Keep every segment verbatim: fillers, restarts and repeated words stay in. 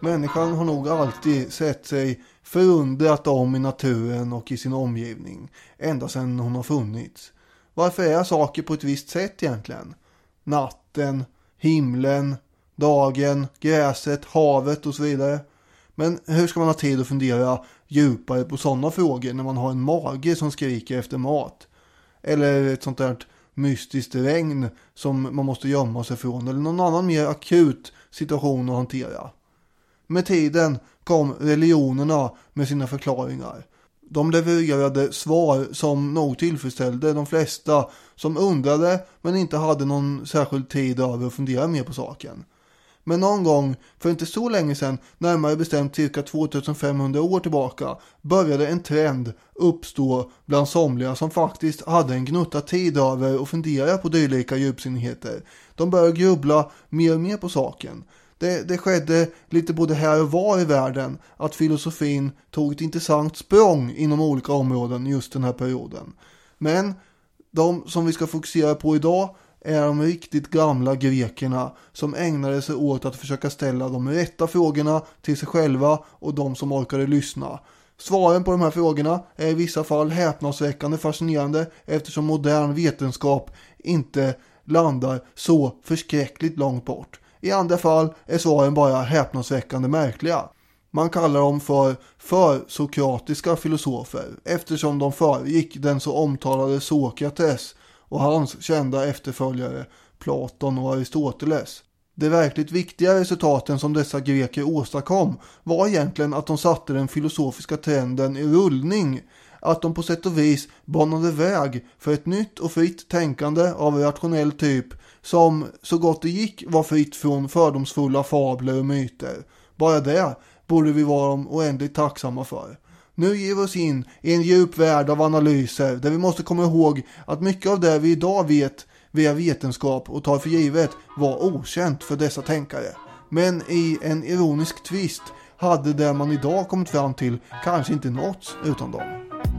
Människan har nog alltid sett sig förundrat om i naturen och i sin omgivning, ända sedan hon har funnits. Varför är saker på ett visst sätt egentligen? Natten, himlen, dagen, gräset, havet och så vidare. Men hur ska man ha tid att fundera djupare på sådana frågor när man har en mage som skriker efter mat? Eller ett sånt där mystiskt regn som man måste gömma sig från, eller någon annan mer akut situation att hantera. Med tiden kom religionerna med sina förklaringar. De levererade svar som nog tillfredsställde de flesta som undrade men inte hade någon särskild tid över att fundera mer på saken. Men någon gång, för inte så länge sedan, närmare bestämt cirka tvåtusenfemhundra år tillbaka, började en trend uppstå bland somliga som faktiskt hade en gnutta tid över att fundera på dylika djupsinnigheter. De började grubbla mer och mer på saken. Det, det skedde lite både här och var i världen att filosofin tog ett intressant språng inom olika områden just den här perioden. Men de som vi ska fokusera på idag är de riktigt gamla grekerna som ägnade sig åt att försöka ställa de rätta frågorna till sig själva och de som orkade lyssna. Svaren på de här frågorna är i vissa fall häpnadsväckande fascinerande eftersom modern vetenskap inte landar så förskräckligt långt bort. I andra fall är svaren bara häpnadsväckande märkliga. Man kallar dem för försokratiska filosofer eftersom de föregick den så omtalade Sokrates och hans kända efterföljare Platon och Aristoteles. De verkligt viktiga resultaten som dessa greker åstadkom var egentligen att de satte den filosofiska trenden i rullning, att de på sätt och vis banade väg för ett nytt och fritt tänkande av rationell typ som så gott det gick var fritt från fördomsfulla fabler och myter. Bara det borde vi vara dem oändligt tacksamma för. Nu ger vi oss in i en djup värld av analyser där vi måste komma ihåg att mycket av det vi idag vet via vetenskap och tar för givet var okänt för dessa tänkare. Men i en ironisk twist hade det man idag kommit fram till kanske inte nåtts utan dem.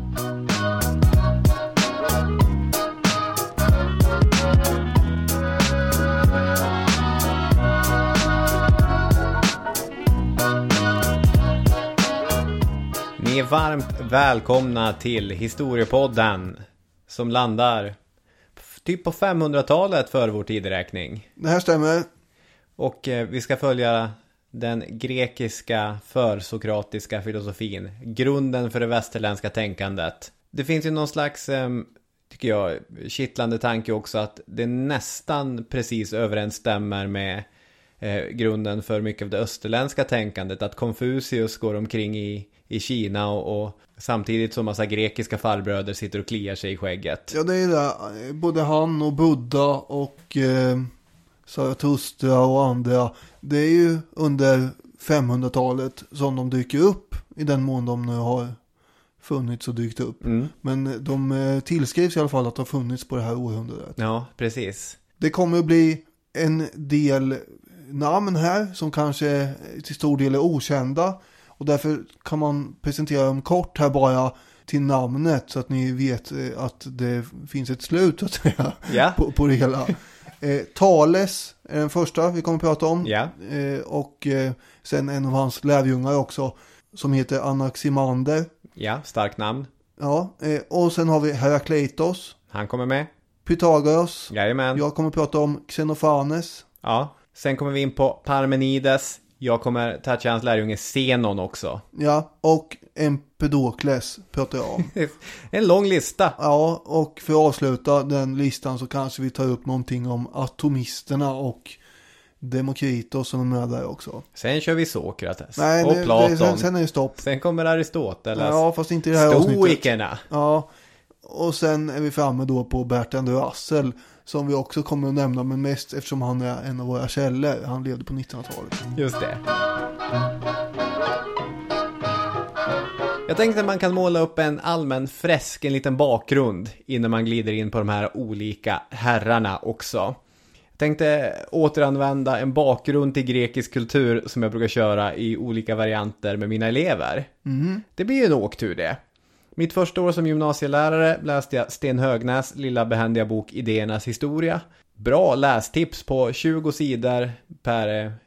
Ni är varmt välkomna till Historiepodden som landar typ på femhundratalet för vår tideräkning. Det här stämmer. Och eh, vi ska följa den grekiska försokratiska filosofin, grunden för det västerländska tänkandet. Det finns ju någon slags, eh, tycker jag, kittlande tanke också att det nästan precis överensstämmer med eh, grunden för mycket av det österländska tänkandet. Att Konfucius går omkring i i Kina och, och samtidigt som massa grekiska farbröder sitter och kliar sig i skägget. Ja, det är det. Både han och Buddha och eh, Zarathustra och andra. Det är ju under femhundratalet som de dyker upp i den mån de nu har funnits och dykt upp. Mm. Men de eh, tillskrivs i alla fall att de har funnits på det här århundradet. Ja, precis. Det kommer att bli en del namn här som kanske till stor del är okända. Och därför kan man presentera dem kort här bara till namnet så att ni vet att det finns ett slut så att säga, yeah. på, på det hela. Eh, Thales är den första vi kommer att prata om. Yeah. Eh, och eh, sen en av hans lärjungar också som heter Anaximander. Ja, starkt namn. Ja, eh, och sen har vi Herakleitos. Han kommer med. Pythagoras. Jajamän. Jag kommer att prata om Xenophanes. Ja, sen kommer vi in på Parmenides. Jag kommer toucha hans lärjunge Zenon också. Ja, och Empedokles pratar jag om. En lång lista. Ja, och för att avsluta den listan så kanske vi tar upp någonting om atomisterna och Demokritos som är med där också. Sen kör vi Sokrates. Nej, och det, Platon. Det, sen, sen är det stopp. Sen kommer Aristoteles. Ja, fast inte i det här avsnittet. Stoikerna. Ja, och sen är vi framme då på Bertrand Russell som vi också kommer att nämna, men mest eftersom han är en av våra källor. Han levde på nittonhundratalet. Just det. Jag tänkte att man kan måla upp en allmän fresk, en liten bakgrund innan man glider in på de här olika herrarna också. Jag tänkte återanvända en bakgrund till grekisk kultur som jag brukar köra i olika varianter med mina elever. Mm. Det blir ju en åktur det. Mitt första år som gymnasielärare läste jag Sten Högnäs lilla behändiga bok Idéernas historia. Bra lästips på tjugo sidor per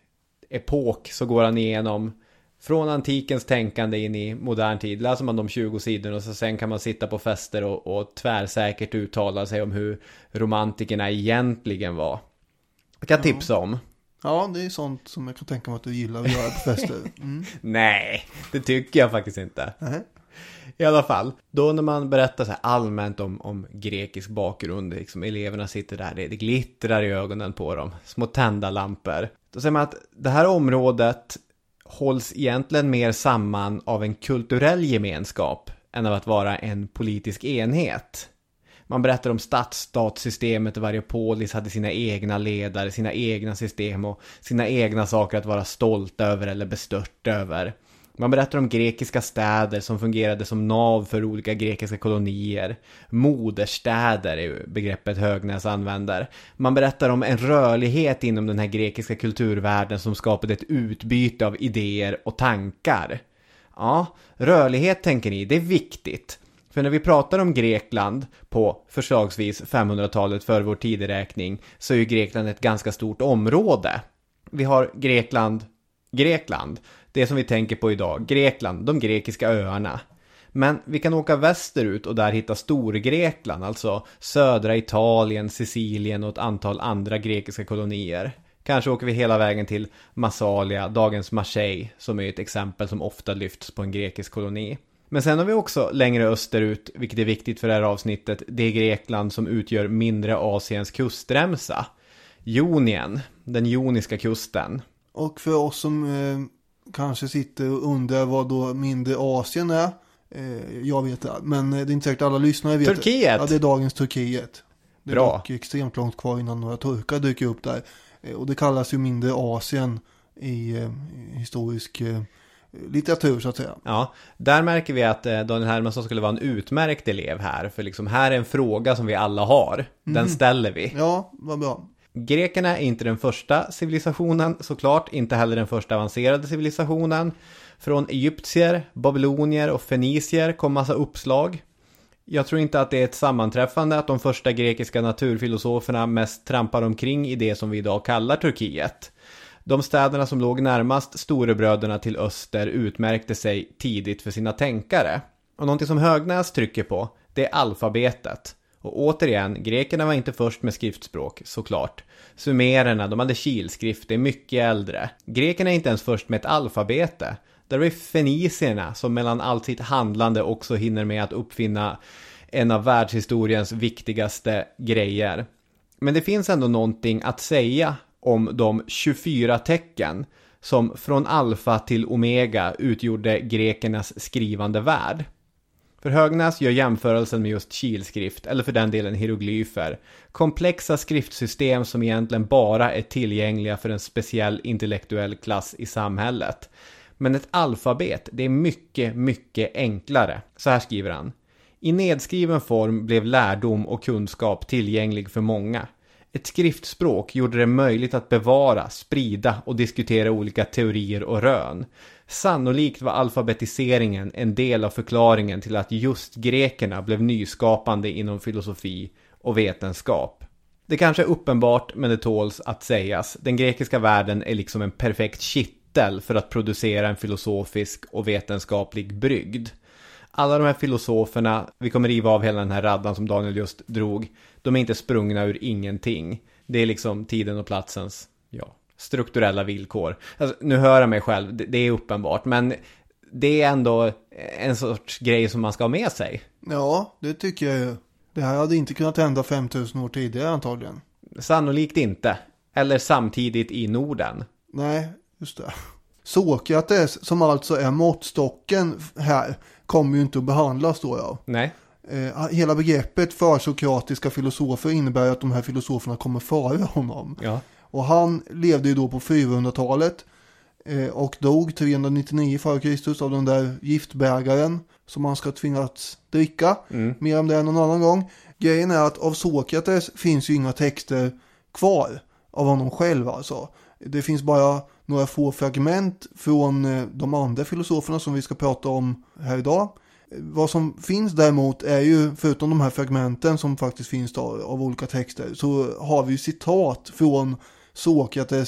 epok så går han igenom från antikens tänkande in i modern tid. Läser man de tjugo sidorna och så sen kan man sitta på fester och, och tvärsäkert uttala sig om hur romantikerna egentligen var. Jag kan ja. tipsa om. Ja, det är sånt som jag kan tänka mig att du gillar att göra på fester. Mm. Nej, det tycker jag faktiskt inte. Nej. I alla fall, då när man berättar så här allmänt om, om grekisk bakgrund, liksom eleverna sitter där, det, det glittrar i ögonen på dem, små tända lampor. Då säger man att det här området hålls egentligen mer samman av en kulturell gemenskap än av att vara en politisk enhet. Man berättar om stadsstatssystemet och varje polis hade sina egna ledare, sina egna system och sina egna saker att vara stolta över eller bestört över. Man berättar om grekiska städer som fungerade som nav för olika grekiska kolonier. Moderstäder är begreppet Högnäs använder. Man berättar om en rörlighet inom den här grekiska kulturvärlden som skapade ett utbyte av idéer och tankar. Ja, rörlighet tänker ni, det är viktigt. För när vi pratar om Grekland på förslagsvis femhundratalet före vår tideräkning så är ju Grekland ett ganska stort område. Vi har Grekland, Grekland, det som vi tänker på idag, Grekland, de grekiska öarna. Men vi kan åka västerut och där hitta Storgrekland, alltså södra Italien, Sicilien och ett antal andra grekiska kolonier. Kanske åker vi hela vägen till Massalia, dagens Marseille, som är ett exempel som ofta lyfts på en grekisk koloni. Men sen har vi också längre österut, vilket är viktigt för det här avsnittet, det Grekland som utgör mindre Asiens kustremsa. Jonien, den joniska kusten. Och för oss som eh, kanske sitter och undrar vad då mindre Asien är, eh, jag vet det, men det är inte säkert alla lyssnare vet. Turkiet! Ja, det är dagens Turkiet. Det är Bra. dock extremt långt kvar innan några turkar dyker upp där. Eh, och det kallas ju mindre Asien i eh, historisk eh, litteratur så att säga. Ja, där märker vi att eh, Daniel Hermansson skulle vara en utmärkt elev här. För liksom här är en fråga som vi alla har. Den mm. ställer vi. Ja, vad bra. Grekerna är inte den första civilisationen, såklart. Inte heller den första avancerade civilisationen. Från egyptier, babylonier och fenicier kom massa uppslag. Jag tror inte att det är ett sammanträffande att de första grekiska naturfilosoferna mest trampar omkring i det som vi idag kallar Turkiet. De städerna som låg närmast storebröderna till öster utmärkte sig tidigt för sina tänkare. Och någonting som Högnäs trycker på, det är alfabetet. Och återigen, grekerna var inte först med skriftspråk, såklart. Sumererna, de hade kilskrift, det är mycket äldre. Grekerna är inte ens först med ett alfabete. Där är fenicierna som mellan allt sitt handlande också hinner med att uppfinna en av världshistoriens viktigaste grejer. Men det finns ändå någonting att säga om de tjugofyra tecken som från alfa till omega utgjorde grekernas skrivande värld. För Högnäs gör jämförelsen med just kilskrift, eller för den delen hieroglyfer, komplexa skriftsystem som egentligen bara är tillgängliga för en speciell intellektuell klass i samhället. Men ett alfabet, det är mycket, mycket enklare. Så här skriver han. I nedskriven form blev lärdom och kunskap tillgänglig för många. Ett skriftspråk gjorde det möjligt att bevara, sprida och diskutera olika teorier och rön. Sannolikt var alfabetiseringen en del av förklaringen till att just grekerna blev nyskapande inom filosofi och vetenskap. Det kanske är uppenbart, men det tåls att sägas. Den grekiska världen är liksom en perfekt kittel för att producera en filosofisk och vetenskaplig brygd. Alla de här filosoferna, vi kommer riva av hela den här raddan som Daniel just drog, de är inte sprungna ur ingenting. Det är liksom tiden och platsens, ja, strukturella villkor. Alltså, nu hör jag mig själv, det, det är uppenbart, men det är ändå en sorts grej som man ska ha med sig. Ja, det tycker jag ju. Det här hade inte kunnat hända femtusen år tidigare antagligen. Sannolikt inte. Eller samtidigt i Norden. Nej, just det. Sokrates, som alltså är måttstocken här, kommer ju inte att behandlas då, ja. Nej. Eh, hela begreppet för sokratiska filosofer innebär att de här filosoferna kommer före honom. Ja. Och han levde ju då på fyrahundratalet eh, och dog trehundranittionio före Kristus av den där giftbägaren som man ska tvingas dricka. Mm. Mer om det än någon annan gång. Grejen är att av Sokrates finns ju inga texter kvar av honom själv alltså. Det finns bara några få fragment från eh, de andra filosoferna som vi ska prata om här idag. Vad som finns däremot är ju, förutom de här fragmenten som faktiskt finns då, av olika texter, så har vi ju citat från Sokrates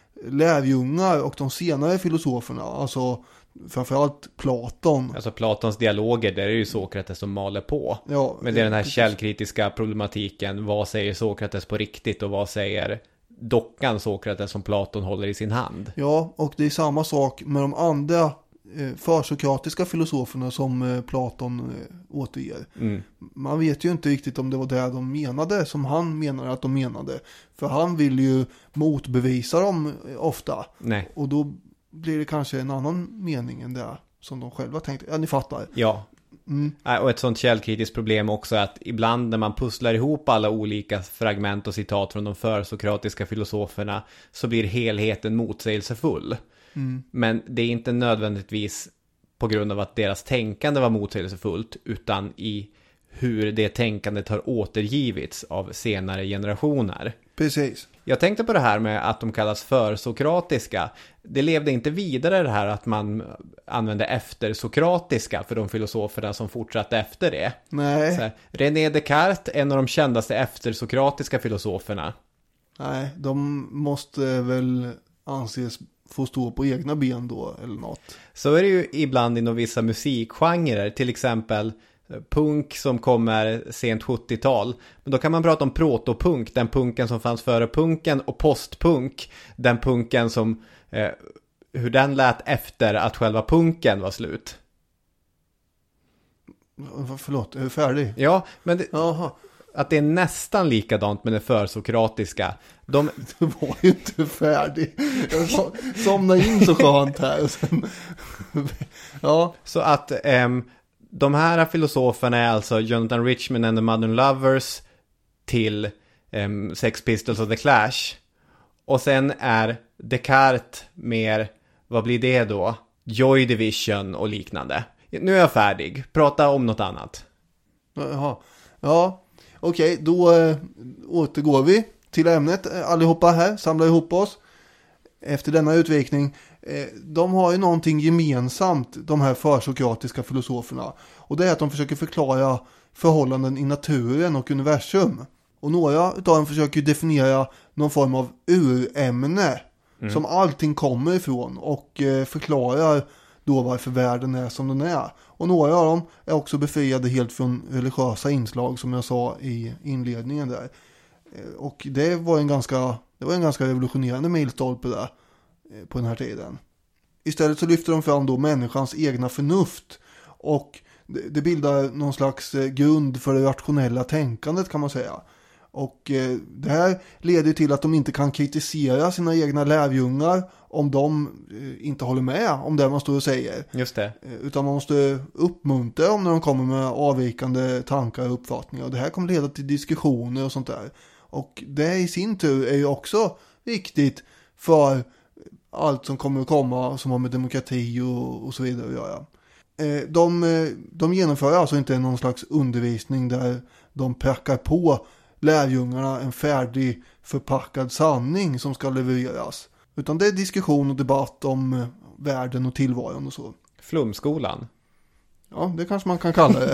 lärjungar och de senare filosoferna, alltså framförallt Platon. Alltså Platons dialoger, där är det ju Sokrates som maler på. Ja, men det är den här precis. källkritiska problematiken. Vad säger Sokrates på riktigt och vad säger dockan Sokrates som Platon håller i sin hand? Ja, och det är samma sak med de andra eh, försokratiska filosoferna som eh, Platon eh, återger. Mm. Man vet ju inte riktigt om det var det de menade som han menade att de menade. För han vill ju motbevisa dem eh, ofta. Nej. Och då blir det kanske en annan mening än det som de själva tänkte. Ja, ni fattar. Ja. Mm. Och ett sånt källkritiskt problem också är att ibland när man pusslar ihop alla olika fragment och citat från de försokratiska filosoferna så blir helheten motsägelsefull. Mm. Men det är inte nödvändigtvis på grund av att deras tänkande var motsägelsefullt, utan i hur det tänkandet har återgivits av senare generationer. Precis. Jag tänkte på det här med att de kallas försokratiska. Det levde inte vidare det här att man använde eftersokratiska för de filosoferna som fortsatte efter det. Nej. Så här, René Descartes, en av de kändaste eftersokratiska filosoferna. Nej, de måste väl anses få stå på egna ben då eller något. Så är det ju ibland inom vissa musikgenrer, till exempel punk som kommer sent sjuttiotal. Men då kan man prata om protopunk, den punken som fanns före punken, och postpunk, den punken som eh, hur den lät efter att själva punken var slut. Förlåt, är du färdig? Ja, men det, Jaha. att det är nästan likadant med det försokratiska. De, Du var ju inte färdig. Jag so- somnade in så skönt här. Och sen... ja. så att ehm, de här filosoferna är alltså Jonathan Richman and the Modern Lovers till um, Sex Pistols och The Clash. Och sen är Descartes mer, vad blir det då? Joy Division och liknande. Nu är jag färdig. Prata om något annat. Jaha. Ja, okej. Okay, då äh, återgår vi till ämnet. Allihopa här, samlar ihop oss. Efter denna utvikning. Eh, de har ju någonting gemensamt, de här försokratiska filosoferna. Och det är att de försöker förklara förhållanden i naturen och universum. Och några av dem försöker definiera någon form av urämne mm. som allting kommer ifrån. Och eh, förklarar då varför världen är som den är. Och några av dem är också befriade helt från religiösa inslag, som jag sa i inledningen där. Eh, och det var en ganska, det var en ganska revolutionerande milstolpe där på den här tiden. Istället så lyfter de fram då människans egna förnuft, och det bildar någon slags grund för det rationella tänkandet, kan man säga. Och det här leder till att de inte kan kritisera sina egna lärjungar om de inte håller med om det man står och säger. Just det. Utan man måste uppmuntra dem när de kommer med avvikande tankar och uppfattningar. Och det här kommer leda till diskussioner och sånt där. Och det i sin tur är ju också viktigt för allt som kommer att komma som har med demokrati och, och så vidare att göra. De, de genomför alltså inte någon slags undervisning där de prackar på lärjungarna en färdig förpackad sanning som ska levereras. Utan det är diskussion och debatt om världen och tillvaron och så. Flumskolan. Ja, det kanske man kan kalla det.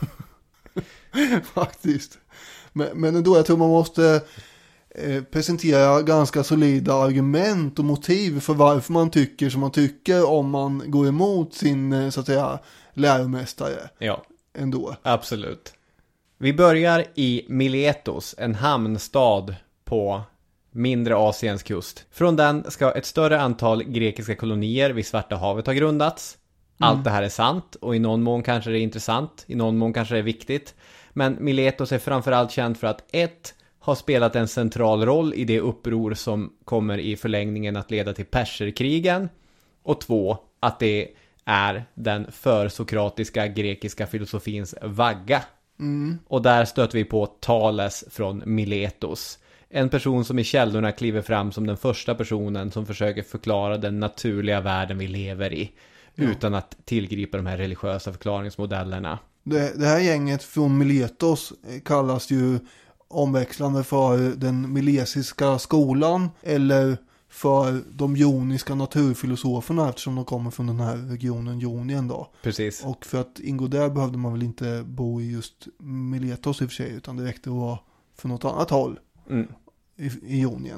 Faktiskt. Men, men ändå, jag tror man måste eh, presentera ganska solida argument och motiv för varför man tycker som man tycker, om man går emot sin, eh, så att säga, läromästare. Ja, ändå. Absolut. Vi börjar i Miletos, en hamnstad på mindre Asiens kust. Från den ska ett större antal grekiska kolonier vid Svarta havet ha grundats. Allt mm. det här är sant, och i någon mån kanske det är intressant, i någon mån kanske det är viktigt. Men Miletos är framförallt känd för att ett har spelat en central roll i det uppror som kommer i förlängningen att leda till perserkrigen, och två, att det är den försokratiska grekiska filosofins vagga. Mm. Och där stöter vi på Thales från Miletos. En person som i källorna kliver fram som den första personen som försöker förklara den naturliga världen vi lever i. Ja. Utan att tillgripa de här religiösa förklaringsmodellerna. Det, det här gänget från Miletos kallas ju omväxlande för den milesiska skolan, eller för de joniska naturfilosoferna, eftersom de kommer från den här regionen Jonien då. Precis. Och för att ingå där behövde man väl inte bo i just Miletos i och för sig, utan det räckte att vara för något annat håll mm. i, i Jonien.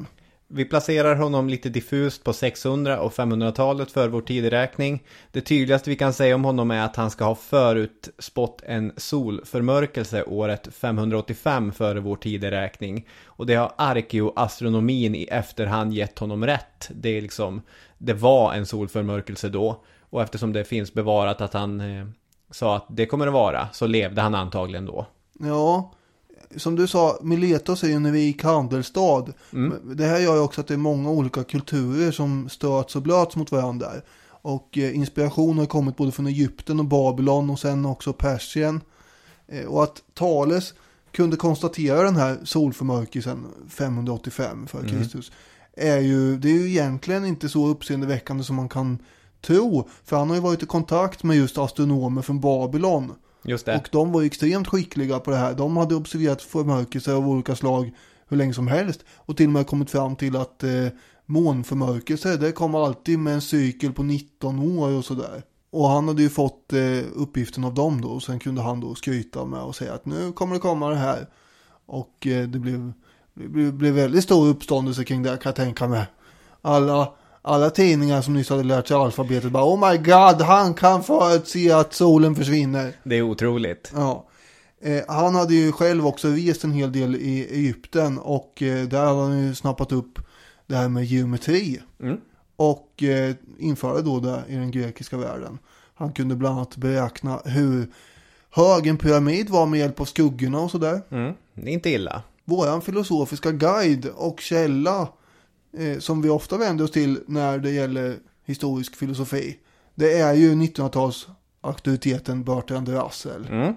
Vi placerar honom lite diffust på sexhundra- och femhundratalet för vår tideräkning. Det tydligaste vi kan säga om honom är att han ska ha förutspått en solförmörkelse året femhundraåttiofem före vår tideräkning. Och det har arkeoastronomin i efterhand gett honom rätt. Det är liksom, det var en solförmörkelse då. Och eftersom det finns bevarat att han eh, sa att det kommer att vara, så levde han antagligen då. Ja, som du sa, Miletos är ju en rik handelsstad. Mm. Det här gör ju också att det är många olika kulturer som stöts och blöts mot varandra. Och eh, inspiration har kommit både från Egypten och Babylon och sen också Persien. Eh, och att Thales kunde konstatera den här solförmörkelsen femhundraåttiofem för Kristus mm. är ju, det är ju egentligen inte så uppseendeväckande som man kan tro. För han har ju varit i kontakt med just astronomer från Babylon. Just det. Och de var extremt skickliga på det här. De hade observerat förmörkelser av olika slag hur länge som helst. Och till och med kommit fram till att eh, månförmörkelser, det kommer alltid med en cykel på nitton år och sådär. Och han hade ju fått eh, uppgiften av dem då. Och sen kunde han då skryta med och säga att nu kommer det komma det här. Och eh, det blev, det blev, blev väldigt stor uppståndelse kring det, kan jag tänka mig. Alla... Alla tidningar som nyss hade lärt sig alfabetet bara, oh my god, han kan förutse att solen försvinner. Det är otroligt. Ja. Eh, han hade ju själv också rest en hel del i Egypten och eh, där hade han ju snappat upp det här med geometri. Mm. Och eh, införde då det i den grekiska världen. Han kunde bland annat beräkna hur hög en pyramid var med hjälp av skuggorna och sådär. Mm. Det är inte illa. Våran filosofiska guide och källa Eh, som vi ofta vänder oss till när det gäller historisk filosofi, det är ju nittonhundratals-auktoriteten Bertrand Russell. Mm.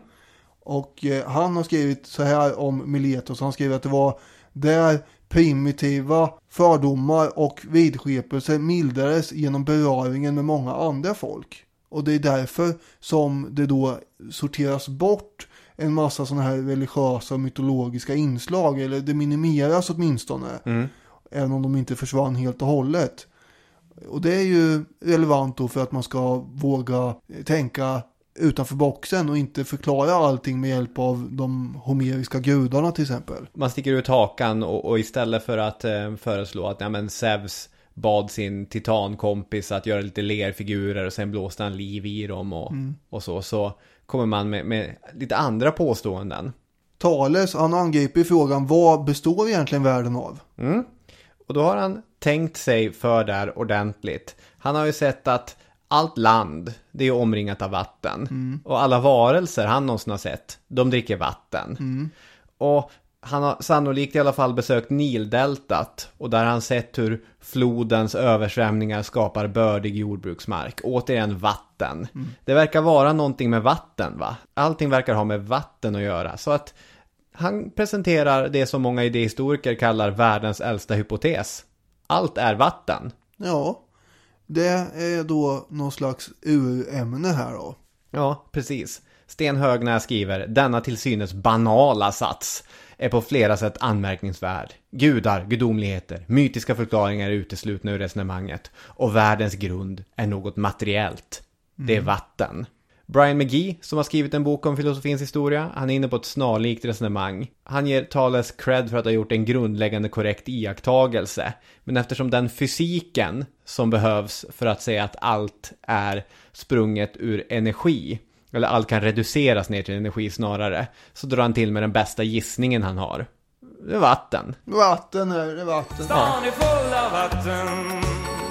Och eh, han har skrivit så här om Miletos. Han skriver att det var där primitiva fördomar och vidskepelser mildades genom beröringen med många andra folk. Och det är därför som det då sorteras bort en massa sådana här religiösa och mytologiska inslag, eller det minimeras åtminstone. Mm. Även om de inte försvann helt och hållet. Och det är ju relevant då för att man ska våga tänka utanför boxen och inte förklara allting med hjälp av de homeriska gudarna till exempel. Man sticker ut hakan och, och istället för att eh, föreslå att ja, men Zeus bad sin titankompis att göra lite lerfigurer och sen blåste han liv i dem och, mm. och så, så kommer man med, med lite andra påståenden. Thales, han angriper frågan, vad består egentligen världen av? Mm. Och då har han tänkt sig för där ordentligt. Han har ju sett att allt land, det är omringat av vatten. Mm. Och alla varelser han någonsin har sett, de dricker vatten. Mm. Och han har sannolikt i alla fall besökt Nildeltat. Och där har han sett hur flodens översvämningar skapar bördig jordbruksmark. Återigen vatten. Mm. Det verkar vara någonting med vatten, va? Allting verkar ha med vatten att göra. Så att han presenterar det som många idéhistoriker kallar världens äldsta hypotes. Allt är vatten. Ja, det är då någon slags urämne här då. Ja, precis. Sten Högnäs skriver, denna till synes banala sats är på flera sätt anmärkningsvärd. Gudar, gudomligheter, mytiska förklaringar är uteslutna ur resonemanget. Och världens grund är något materiellt. Mm. Det är vatten. Brian McGee, som har skrivit en bok om filosofins historia, han är inne på ett snarlikt resonemang. Han ger Thales cred för att ha gjort en grundläggande korrekt iakttagelse. Men eftersom den fysiken som behövs för att säga att allt är sprunget ur energi, eller allt kan reduceras ner till energi snarare, så drar han till med den bästa gissningen han har. Det är vatten. Vatten är det, vatten. Stan är full av vatten.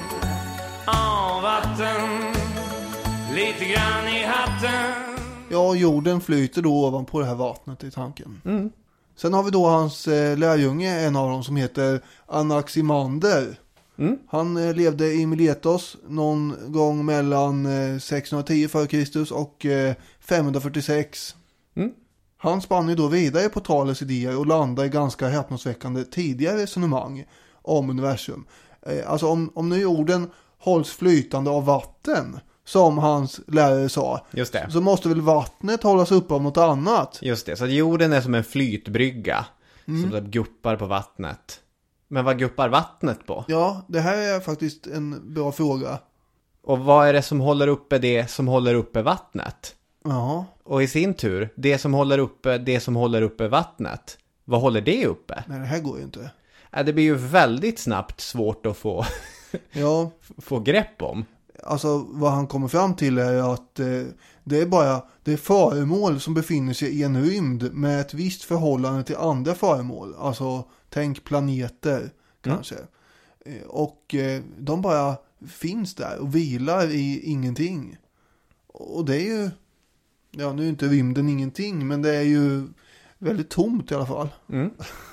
Av vatten. Lite grann i hatten. Ja, jorden flyter då ovanpå det här vattnet i tanken. Mm. Sen har vi då hans eh, lärjunge, en av dem som heter Anaximander. Mm. Han eh, levde i Miletos någon gång mellan eh, sexhundratio före Kristus och eh, femhundrafyrtiosex. Mm. Han spann ju då vidare på Thales idéer och landade i ganska häpnadsväckande tidigare resonemang om universum. Eh, alltså om, om nu jorden hålls flytande av vatten, som hans lärare sa, just det, så måste väl vattnet hållas upp av något annat. Just det, så att jorden är som en flytbrygga mm. som guppar på vattnet. Men vad guppar vattnet på? Ja, det här är faktiskt en bra fråga. Och vad är det som håller uppe det som håller uppe vattnet? Ja. Och i sin tur, det som håller uppe det som håller uppe vattnet, vad håller det uppe? Nej, det här går ju inte. Ja, det blir ju väldigt snabbt svårt att få, Ja, få grepp om. alltså vad han kommer fram till är att eh, det är bara det är föremål som befinner sig i en rymd med ett visst förhållande till andra föremål. Alltså tänk planeter kanske. Mm. Och eh, de bara finns där och vilar i ingenting. Och det är ju, ja nu är inte rymden ingenting, men det är ju väldigt tomt i alla fall. Mm.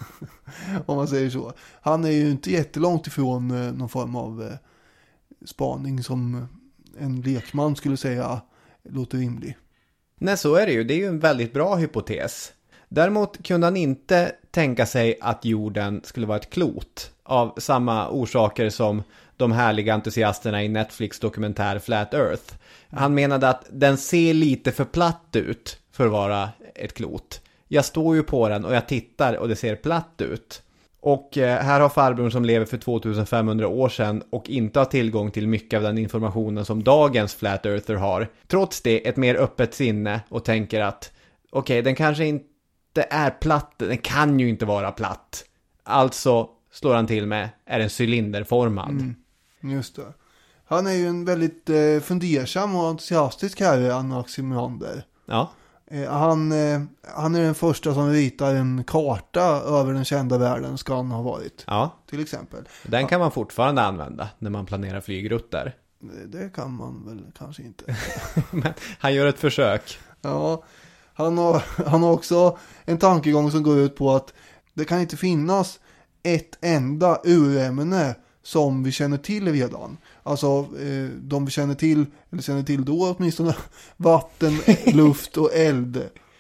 Om man säger så. Han är ju inte jättelångt ifrån eh, någon form av eh, spaning som en lekman skulle säga låter rimlig. Nej, så är det ju. Det är ju en väldigt bra hypotes. Däremot kunde han inte tänka sig att jorden skulle vara ett klot av samma orsaker som de härliga entusiasterna i Netflix dokumentär Flat Earth. Han menade att den ser lite för platt ut för att vara ett klot. Jag står ju på den och jag tittar och det ser platt ut. Och här har farbrorn som lever för tvåtusenfemhundra år sedan och inte har tillgång till mycket av den informationen som dagens Flat Earther har. Trots det ett mer öppet sinne och tänker att okej, okay, den kanske inte är platt, den kan ju inte vara platt. Alltså slår han till med, är den cylinderformad. Mm, just det. Han är ju en väldigt eh, fundersam och entusiastisk herre, Anaximander. Ja. Eh, han, eh, han är den första som ritar en karta över den kända världen, ska han ha varit. Ja. Till exempel. Den kan man fortfarande använda när man planerar flygrutter. Det, det kan man väl kanske inte. Men han gör ett försök. Ja, han har, han har också en tankegång som går ut på att det kan inte finnas ett enda urämne som vi känner till redan. Alltså eh, de vi känner till, eller känner till då åtminstone, vatten, luft och eld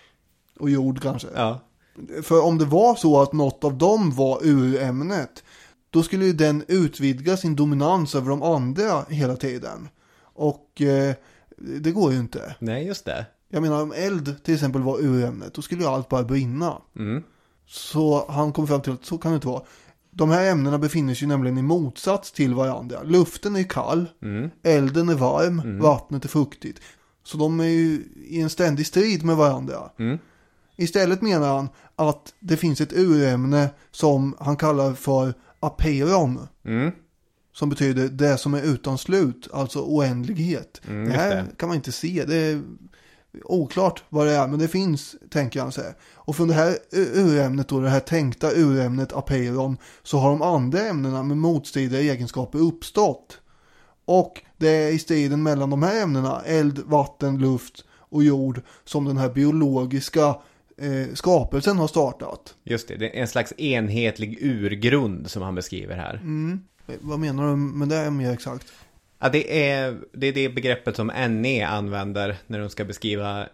och jord kanske. Ja. För om det var så att något av dem var urämnet, då skulle ju den utvidga sin dominans över de andra hela tiden. Och eh, det går ju inte. Nej, just det. Jag menar, om eld till exempel var urämnet, då skulle ju allt bara brinna. Mm. Så han kom fram till att så kan det inte vara. De här ämnena befinner sig nämligen i motsats till varandra. Luften är kall, mm. elden är varm, mm. vattnet är fuktigt. Så de är ju i en ständig strid med varandra. Mm. Istället menar han att det finns ett urämne som han kallar för apeiron. Mm. Som betyder det som är utan slut, alltså oändlighet. Mm, det här det. kan man inte se, det är oklart vad det är, men det finns, tänker han sig. Och från det här urämnet och det här tänkta urämnet apeiron så har de andra ämnena med motstridiga egenskaper uppstått. Och det är i striden mellan de här ämnena, eld, vatten, luft och jord, som den här biologiska eh, skapelsen har startat. Just det, det är en slags enhetlig urgrund som han beskriver här. Mm. Vad menar du med det mer exakt? Ja, det är, det är det begreppet som N E använder när de ska beskriva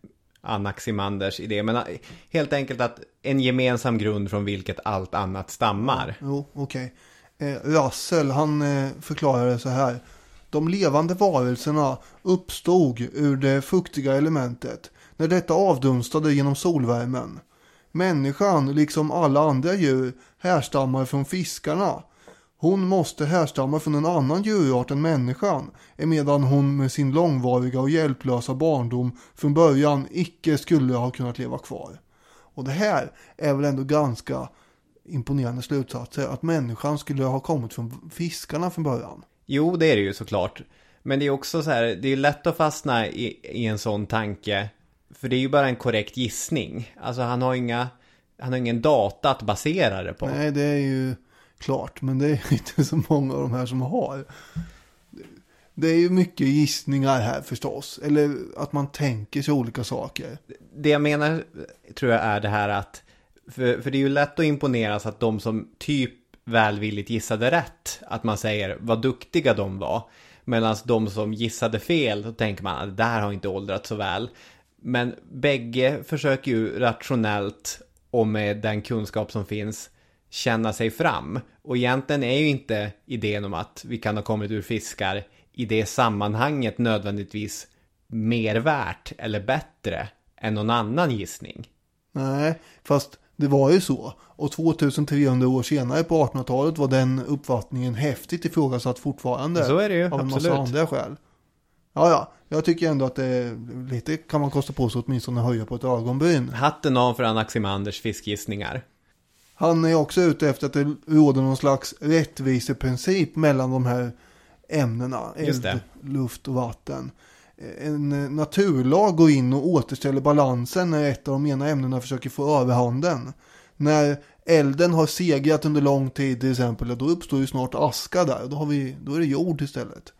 Anaximanders idé. Men helt enkelt att en gemensam grund från vilket allt annat stammar. Jo, okej. Okay. Eh, Russell, han eh, förklarar det så här. De levande varelserna uppstod ur det fuktiga elementet när detta avdunstade genom solvärmen. Människan, liksom alla andra djur, härstammar från fiskarna. Hon måste härstamma från en annan djurart än människan, emedan hon med sin långvariga och hjälplösa barndom från början icke skulle ha kunnat leva kvar. Och det här är väl ändå ganska imponerande slutsatser, att människan skulle ha kommit från fiskarna från början. Jo, det är det ju såklart. Men det är också så här, det är lätt att fastna i, i en sån tanke, för det är ju bara en korrekt gissning. Alltså han har inga, han har ingen data att basera det på. Nej, det är ju klart, men det är inte så många av de här som har. Det är ju mycket gissningar här förstås. Eller att man tänker sig olika saker. Det jag menar tror jag är det här att, för, för det är ju lätt att imponeras att de som typ välvilligt gissade rätt, att man säger vad duktiga de var. Medan de som gissade fel, då tänker man att det där har inte åldrats så väl. Men bägge försöker ju rationellt och med den kunskap som finns känna sig fram. Och egentligen är ju inte idén om att vi kan ha kommit ur fiskar i det sammanhanget nödvändigtvis mer värt eller bättre än någon annan gissning. Nej, fast det var ju så. Och tvåtusentrehundra år senare på artonhundratalet var den uppfattningen häftigt ifrågasatt fortfarande. Så är det ju, av en absolut. Massa andra skäl. Ja, ja. Jag tycker ändå att det lite kan man kosta på sig åtminstone höja på ett ögonbryn. Hatten av för Anaximanders fiskgissningar. Han är också ute efter att det råder någon slags rättviseprincip mellan de här ämnena. Just det. Eld, luft och vatten. En naturlag går in och återställer balansen när ett av de ena ämnena försöker få överhanden. När elden har segrat under lång tid till exempel, då uppstår ju snart aska där. Då, har vi, då är det jord istället.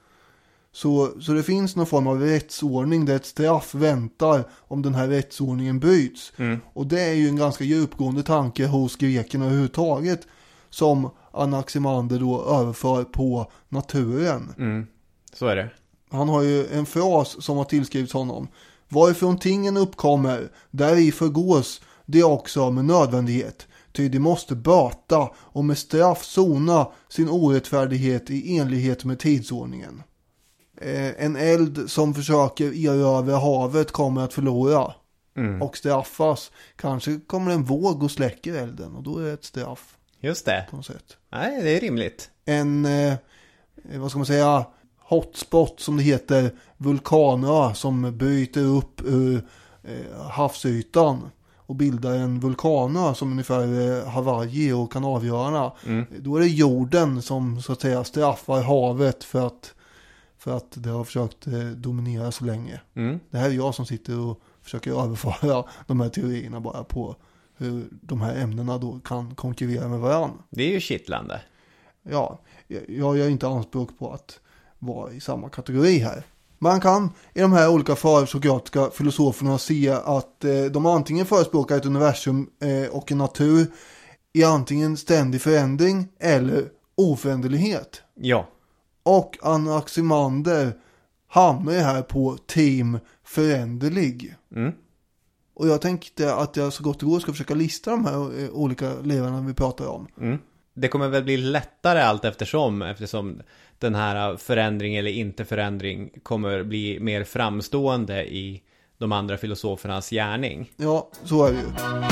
Så, så det finns någon form av rättsordning där ett straff väntar om den här rättsordningen bryts. Mm. Och det är ju en ganska djupgående tanke hos grekerna överhuvudtaget som Anaximander då överför på naturen. Mm. Så är det. Han har ju en fras som har tillskrivits honom. Varifrån tingen uppkommer, där i förgås det också med nödvändighet. Ty det måste böta och med straff sona sin orättfärdighet i enlighet med tidsordningen. Eh, en eld som försöker erövra havet kommer att förlora. Mm. Och straffas. Kanske kommer en våg och släcker elden. Och då är det ett straff. Just det. På något sätt. Nej, det är rimligt. En, eh, vad ska man säga, hotspot som det heter, vulkanö som bryter upp ur eh, havsytan och bildar en vulkanö som ungefär eh, Hawaii och Kanarieöarna. Mm. Då är det jorden som så att säga straffar havet för att för att det har försökt eh, dominera så länge. Mm. Det här är jag som sitter och försöker överföra de här teorierna bara på hur de här ämnena då kan konkurrera med varandra. Det är ju kittlande. Ja, jag, jag gör inte anspråk på att vara i samma kategori här. Man kan i de här olika försokratiska filosoferna se att eh, de antingen förespråkar ett universum eh, och en natur i antingen ständig förändring eller oföränderlighet. Ja. Och Anaximander hamnar här på team föränderlig. Mm. Och jag tänkte att jag så gott det går ska försöka lista de här olika ledarna vi pratar om. Mm. Det kommer väl bli lättare allt eftersom, eftersom den här förändring eller inte förändring kommer bli mer framstående i de andra filosofernas gärning. Ja, så är det ju.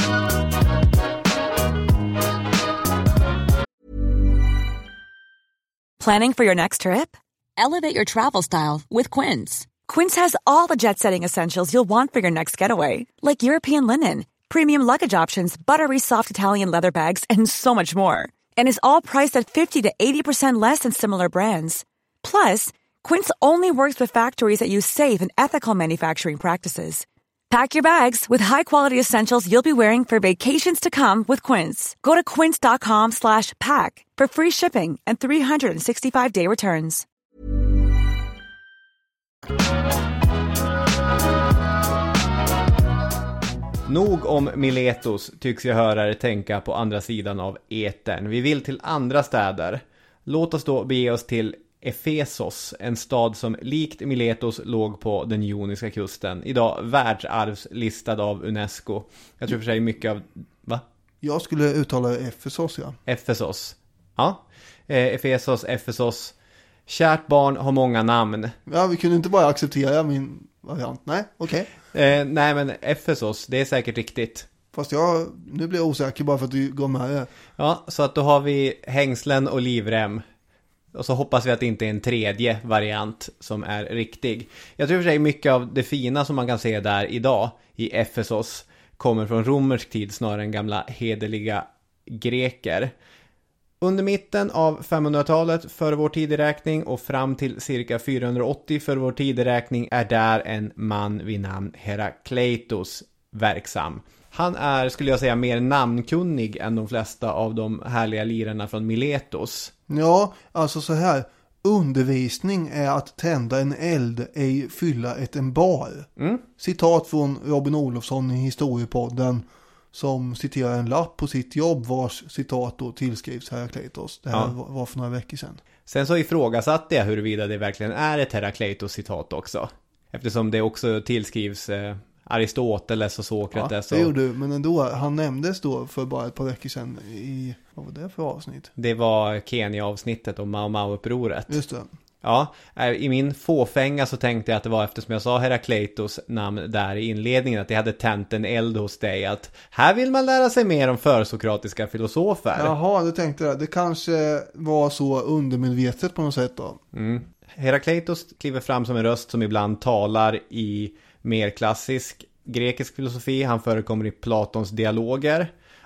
Planning for your next trip? Elevate your travel style with Quince. Quince has all the jet-setting essentials you'll want for your next getaway, like European linen, premium luggage options, buttery soft Italian leather bags, and so much more. And is all priced at fifty to eighty percent less than similar brands. Plus, Quince only works with factories that use safe and ethical manufacturing practices. Pack your bags with high-quality essentials you'll be wearing for vacations to come with Quince. Go to quince.com slash pack for free shipping and three sixty-five day returns. Nog om Miletos tycks jag höra er tänka på andra sidan av etern. Vi vill till andra städer. Låt oss då bege oss till Efesos, en stad som likt Miletos låg på den Ioniska kusten. Idag världsarvslistad av UNESCO. Jag tror för sig mycket av... Va? Jag skulle uttala Efesos, ja. Efesos. Ja. Eh, Efesos, Efesos. Kärt barn har många namn. Ja, vi kunde inte bara acceptera min variant. Nej, okej. Okay. Eh, nej, men Efesos, det är säkert riktigt. Fast jag, nu blir jag osäker bara för att du går med det. Ja, så att då har vi hängslen och livrem. Och så hoppas vi att det inte är en tredje variant som är riktig. Jag tror för sig mycket av det fina som man kan se där idag i Efesos kommer från romersk tid snarare än gamla hederliga greker. Under mitten av femhundratalet före vår tideräkning och fram till cirka fyrahundraåttio före vår tideräkning är där en man vid namn Herakleitos verksam. Han är, skulle jag säga, mer namnkunnig än de flesta av de härliga lirarna från Miletos. Ja, alltså så här. Undervisning är att tända en eld, ej fylla ett embar. Mm. Citat från Robin Olofsson i Historiepodden som citerar en lapp på sitt jobb vars citat då tillskrivs Herakleitos. Det här ja. var för några veckor sedan. Sen så ifrågasatte jag huruvida det verkligen är ett Herakleitos-citat också. Eftersom det också tillskrivs... Eh... Aristoteles och Sokrates. Ja, det gjorde du, men ändå, han nämndes då för bara ett par veckor sedan i, vad var det för avsnitt? Det var Kenya-avsnittet om Mau Mau-upproret. Just det. Ja, i min fåfänga så tänkte jag att det var eftersom jag sa Herakleitos namn där i inledningen att det hade tänt en eld hos dig att här vill man lära sig mer om försokratiska filosofer. Jaha, du tänkte det. Det kanske var så undermedvetet på något sätt då. Mm. Herakleitos kliver fram som en röst som ibland talar i mer klassisk grekisk filosofi. Han förekommer i Platons dialoger.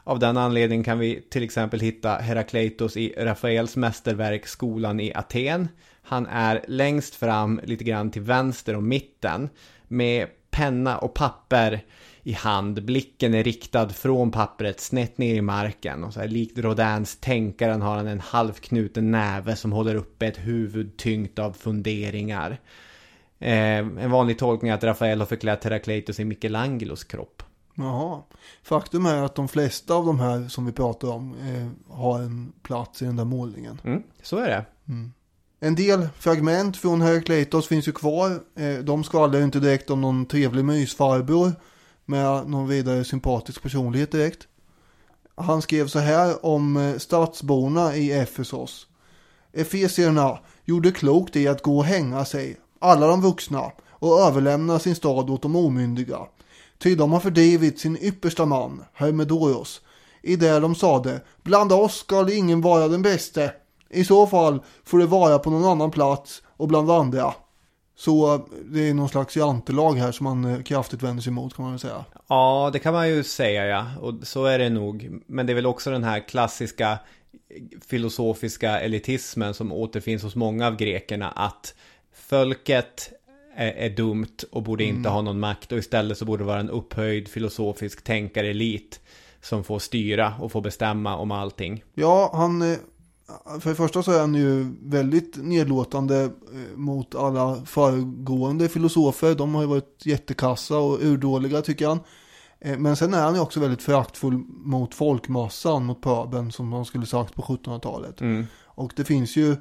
Av den anledningen kan vi till exempel hitta Herakleitos i Rafaels mästerverk Skolan i Aten. Han är längst fram lite grann till vänster och mitten med penna och papper i hand. Blicken är riktad från pappret snett ner i marken. Och så här, likt Rodins Tänkaren har han en halvknuten näve som håller uppe ett huvud tyngt av funderingar. Eh, en vanlig tolkning är att Rafael har förklätt Herakleitos i Michelangelos kropp. Jaha. Faktum är att de flesta av de här som vi pratar om eh, har en plats i den där målningen. Mm, så är det. Mm. En del fragment från Herakleitos finns ju kvar. Eh, de skvallrar ju inte direkt om någon trevlig mysfarbror med någon vidare sympatisk personlighet direkt. Han skrev så här om eh, stadsborna i Efesos. Efesierna gjorde klokt i att gå och hänga sig, alla de vuxna, och överlämna sin stad åt de omyndiga. Ty de har fördrivit sin yppersta man, Hermedoros, i det de sade, bland oss ska ingen vara den bäste. I så fall får det vara på någon annan plats och bland andra. Så det är någon slags jantelag här som man kraftigt vänder sig emot, kan man väl säga. Ja, det kan man ju säga, ja. Och så är det nog. Men det är väl också den här klassiska filosofiska elitismen som återfinns hos många av grekerna, att folket är, är dumt och borde inte mm. ha någon makt, och istället så borde det vara en upphöjd filosofisk tänkarelit som får styra och får bestämma om allting. Ja, han, för det första så är han ju väldigt nedlåtande mot alla föregående filosofer. De har ju varit jättekassa och urdåliga, tycker han. Men sen är han ju också väldigt föraktfull mot folkmassan, mot pöbeln, som man skulle sagt på sjuttonhundratalet. Mm. Och det finns ju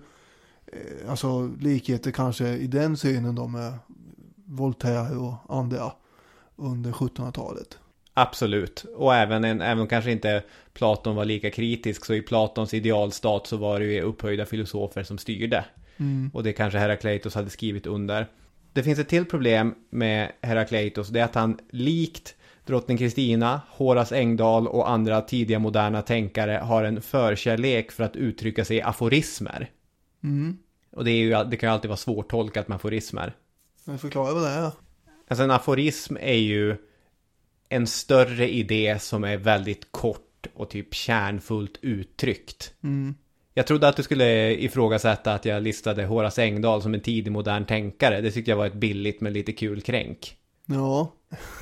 alltså likheter kanske i den synen då med Voltaire och andra under sjuttonhundratalet. Absolut. Och även, en, även om kanske inte Platon var lika kritisk, så i Platons idealstat så var det ju upphöjda filosofer som styrde. Mm. Och det kanske Herakleitos hade skrivit under. Det finns ett till problem med Herakleitos, det är att han likt drottning Kristina, Horace Engdahl och andra tidiga moderna tänkare har en förkärlek för att uttrycka sig i aforismer. Mm. Och det, är ju, det kan ju alltid vara svårtolkat med aforismer. Men förklara vad det är. Alltså en aforism är ju en större idé som är väldigt kort och typ kärnfullt uttryckt. Mm. Jag trodde att du skulle ifrågasätta att jag listade Horace Engdahl som en tidig modern tänkare. Det tyckte jag var ett billigt men lite kul kränk. Ja.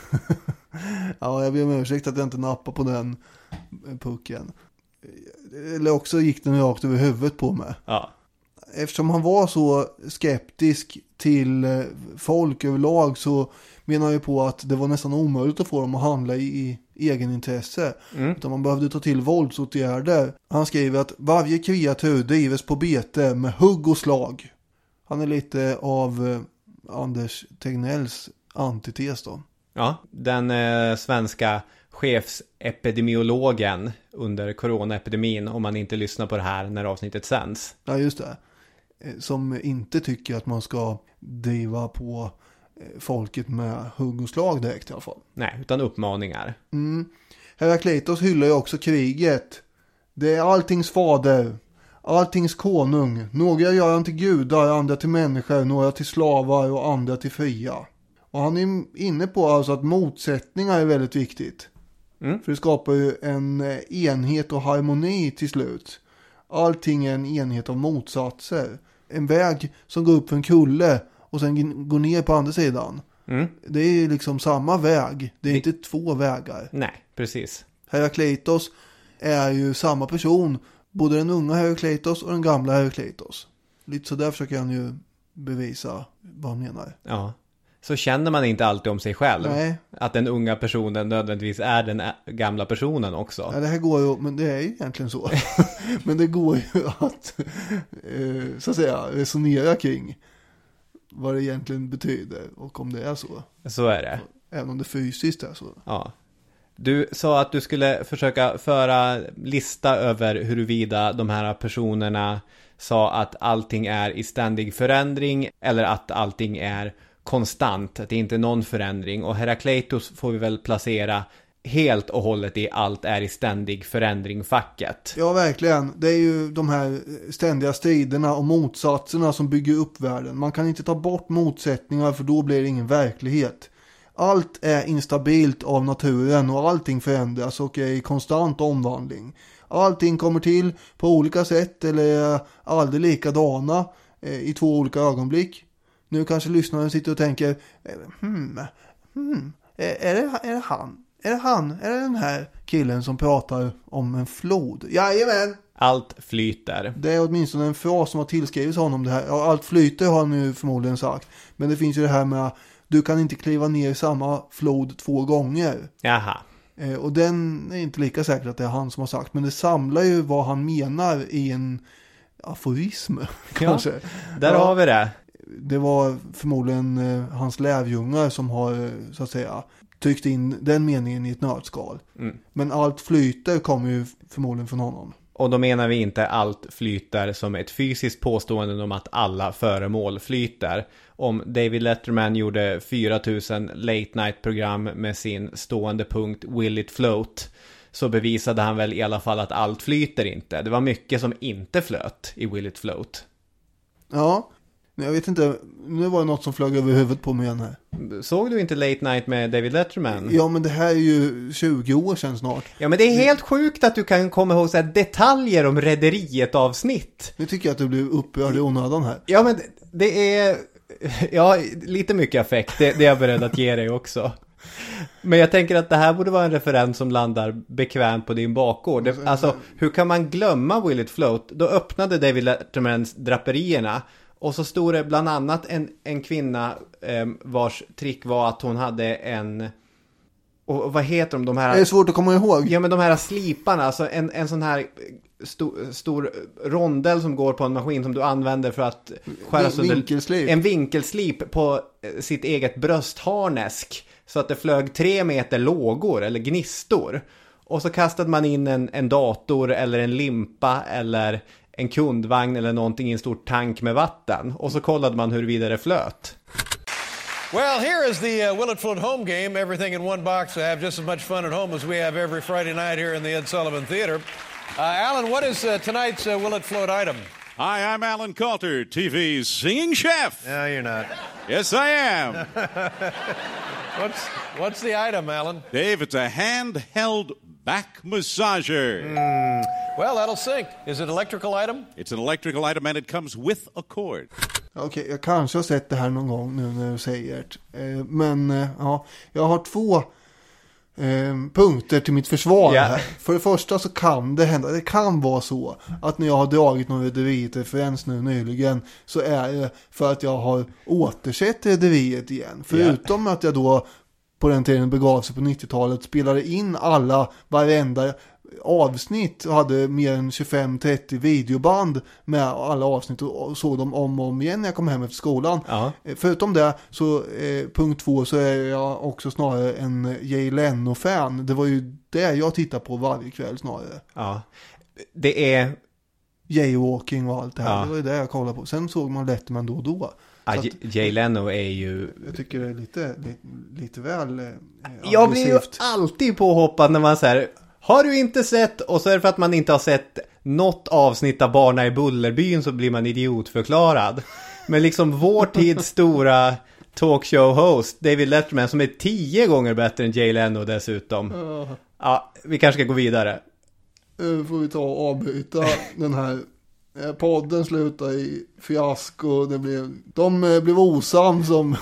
Ja, jag ber om ursäkt att jag inte nappar på den pucken. Eller också gick den rakt över huvudet på mig. Ja. Eftersom han var så skeptisk till folk överlag, så menar jag ju på att det var nästan omöjligt att få dem att handla i, i egen intresse. Mm. Utan man behövde ta till våldsåtgärder. Han skriver att varje kreatur drivs på bete med hugg och slag. Han är lite av eh, Anders Tegnells antites då. Ja, den eh, svenska chefsepidemiologen under coronaepidemin, om man inte lyssnar på det här när avsnittet sänds. Ja, just det. Som inte tycker att man ska driva på folket med hugg och slag direkt i alla fall. Nej, utan uppmaningar. Mm. Herakleitos hyllar ju också kriget. Det är alltings fader, alltings konung. Några gör han till gudar, andra till människor, några till slavar och andra till fria. Och han är inne på alltså att motsättningar är väldigt viktigt. Mm. För det skapar ju en enhet och harmoni till slut. Allting är en enhet av motsatser. En väg som går upp för en kulle och sen går ner på andra sidan. Mm. Det är liksom samma väg. Det är det... inte två vägar. Nej, precis. Herakleitos är ju samma person. Både den unga Herakleitos och den gamla Herakleitos. Lite så där försöker han ju bevisa vad han menar. Ja. Så känner man inte alltid om sig själv. Nej. Att den unga personen nödvändigtvis är den gamla personen också. Ja, det här går ju, men det är ju egentligen så. Men det går ju att eh, så att säga resonera kring vad det egentligen betyder och om det är så. Så är det. Även om det fysiskt är så. Ja. Du sa att du skulle försöka föra lista över huruvida de här personerna sa att allting är i ständig förändring eller att allting är konstant, att det inte är någon förändring. Och Herakleitos får vi väl placera helt och hållet i allt är i ständig förändring-facket. Ja, verkligen. Det är ju de här ständiga striderna och motsatserna som bygger upp världen. Man kan inte ta bort motsättningar, för då blir det ingen verklighet. Allt är instabilt av naturen och allting förändras och är i konstant omvandling. Allting kommer till på olika sätt eller är aldrig likadana eh, i två olika ögonblick. Nu kanske lyssnaren sitter och tänker, hmm, hmm, är, är, det, är det han? Är det han? Är det den här killen som pratar om en flod? Jajamän! Allt flyter. Det är åtminstone en fras som har tillskrivits honom det här. Ja, allt flyter har han ju förmodligen sagt. Men det finns ju det här med du kan inte kliva ner i samma flod två gånger. Jaha. Eh, och den är inte lika säkert att det är han som har sagt. Men det samlar ju vad han menar i en aforism kanske. Ja, där ja, har vi det. Det var förmodligen eh, hans lärjungar som har eh, så att säga tryckt in den meningen i ett nötskal. Mm. Men allt flyter kommer ju förmodligen från honom. Och då menar vi inte allt flyter som ett fysiskt påstående om att alla föremål flyter. Om David Letterman gjorde fyra tusen late night program med sin stående punkt Will it float, så bevisade han väl i alla fall att allt flyter inte. Det var mycket som inte flöt i Will it float. Ja, jag vet inte. Nu var det något som flög över huvudet på mig igen här. Såg du inte Late Night med David Letterman? Ja, men det här är ju tjugo år sedan snart. Ja, men det är helt sjukt att du kan komma ihåg så här detaljer om rederiet avsnitt. Nu tycker jag att du blir upprörd i onödan här. Ja, men det är... Ja, lite mycket affekt. Det, det är jag beredd att ge dig också. Men jag tänker att det här borde vara en referens som landar bekvämt på din bakgård. Det, alltså, hur kan man glömma Will it float? Då öppnade David Lettermans draperierna. Och så stod det bland annat en, en kvinna eh, vars trick var att hon hade en... Och vad heter de? de här, det är svårt att komma ihåg. Ja, men de här sliparna. Alltså en, en sån här sto, stor rondell som går på en maskin som du använder för att skära sönder... Vinkelslip. En vinkelslip på sitt eget bröstharnesk. Så att det flög tre meter lågor eller gnistor. Och så kastade man in en, en dator eller en limpa eller... en kundvagn eller någonting i en stor tank med vatten. Och så kollade man huruvida det flöt. Well, here is the uh, Will It Float home game. Everything in one box to have just as much fun at home as we have every Friday night here in the Ed Sullivan Theater. Uh, Alan, what is uh, tonight's uh, Will It Float item? Hi, I'm Alan Coulter, T V's singing chef. No, you're not. Yes, I am. what's, what's the item, Alan? Dave, it's a handheld back massager. Mm. Well, that'll sink. Is it an electrical item? It's an electrical item and it comes with a cord. Okej, okay, jag kanske har sett det här någon gång nu när du säger det. Men ja, jag har två eh, punkter till mitt försvar yeah. här. För det första så kan det hända, det kan vara så att när jag har dragit någon rederiet-referens nu nyligen så är det för att jag har återsett rederiet igen. Förutom yeah. att jag då på den tiden begav sig på nittiotalet spelade in alla, varenda avsnitt och hade mer än tjugofem trettio videoband med alla avsnitt och såg dem om och om igen när jag kom hem efter skolan. Ja. Förutom det så eh, punkt två så är jag också snarare en Jay Leno-fan. Det var ju det jag tittar på varje kväll snarare. Ja. Det är jaywalking och allt det här. Ja. Det var ju det jag kollade på. Sen såg man Letterman då och då. Ja, att, Jay Leno är ju... Jag tycker det är lite, lite, lite väl eh, jag blir ju alltid påhoppad när man säger har du inte sett? Och så är det för att man inte har sett något avsnitt av Barna i Bullerbyn så blir man idiotförklarad. Men liksom vår tids stora talkshow-host David Letterman som är tio gånger bättre än Jay Leno dessutom. Uh. Ja, vi kanske ska gå vidare. Nu får vi ta och avbryta den här podden slutar i fiasko. Det blev, de blev osams som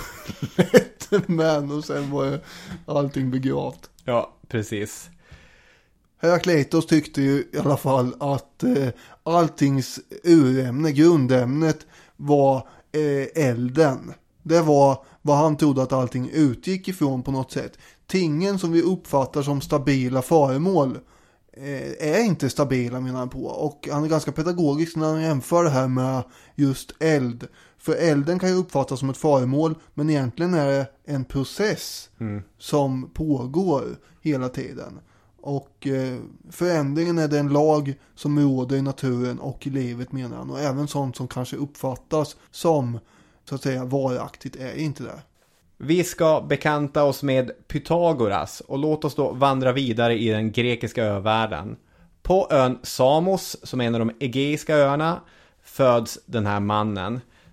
Letterman och sen var allting begravt. Ja, precis. Herakleitos tyckte ju i alla fall att eh, alltings urämne, grundämnet var eh, elden. Det var vad han trodde att allting utgick ifrån på något sätt. Tingen som vi uppfattar som stabila föremål eh, är inte stabila menar han på. Och han är ganska pedagogisk när han jämför det här med just eld. För elden kan ju uppfattas som ett föremål men egentligen är det en process mm. som pågår hela tiden. Och eh, förändringen är den lag som råder i naturen och i livet menar han. Och även sånt som kanske uppfattas som så att säga varaktigt är inte det. Vi ska bekanta oss med Pythagoras och låt oss då vandra vidare i den grekiska övärlden. På ön Samos, som är en av de egeiska öarna, föds den här mannen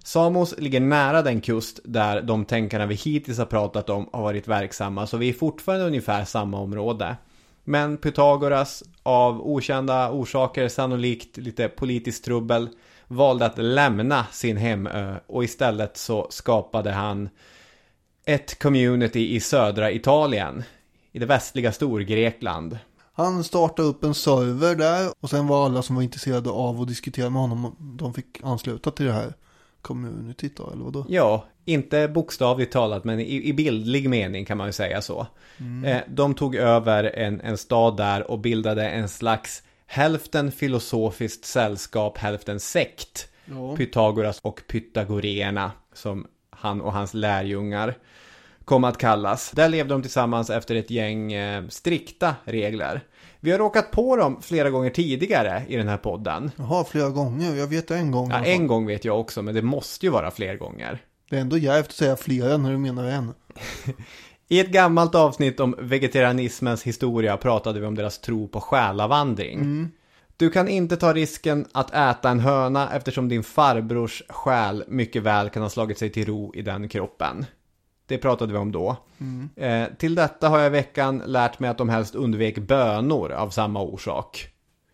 Samos ligger nära den kust där de tänkarna vi hittills har pratat om har varit verksamma, så vi är fortfarande ungefär samma område. Men Pythagoras, av okända orsaker, sannolikt lite politiskt trubbel, valde att lämna sin hemö och istället så skapade han ett community i södra Italien, i det västliga Storgrekland. Han startade upp en server där och sen var alla som var intresserade av att diskutera med honom, de fick ansluta till det här communityt då, eller vadå? Ja, inte bokstavligt talat, men i, i bildlig mening kan man ju säga så. Mm. Eh, de tog över en, en stad där och bildade en slags hälften filosofiskt sällskap, hälften sekt. Ja. Pythagoras och pythagoreerna, som han och hans lärjungar kom att kallas. Där levde de tillsammans efter ett gäng eh, strikta regler. Vi har råkat på dem flera gånger tidigare i den här podden. Jaha, flera gånger. Jag vet en gång. Ja, en gång vet jag också, men det måste ju vara fler gånger. Det är ändå jävligt att säga flera när du menar en. I ett gammalt avsnitt om vegetarianismens historia pratade vi om deras tro på själavandring. Mm. Du kan inte ta risken att äta en höna eftersom din farbrors själ mycket väl kan ha slagit sig till ro i den kroppen. Det pratade vi om då. Mm. Eh, till detta har jag i veckan lärt mig att de helst undvek bönor av samma orsak.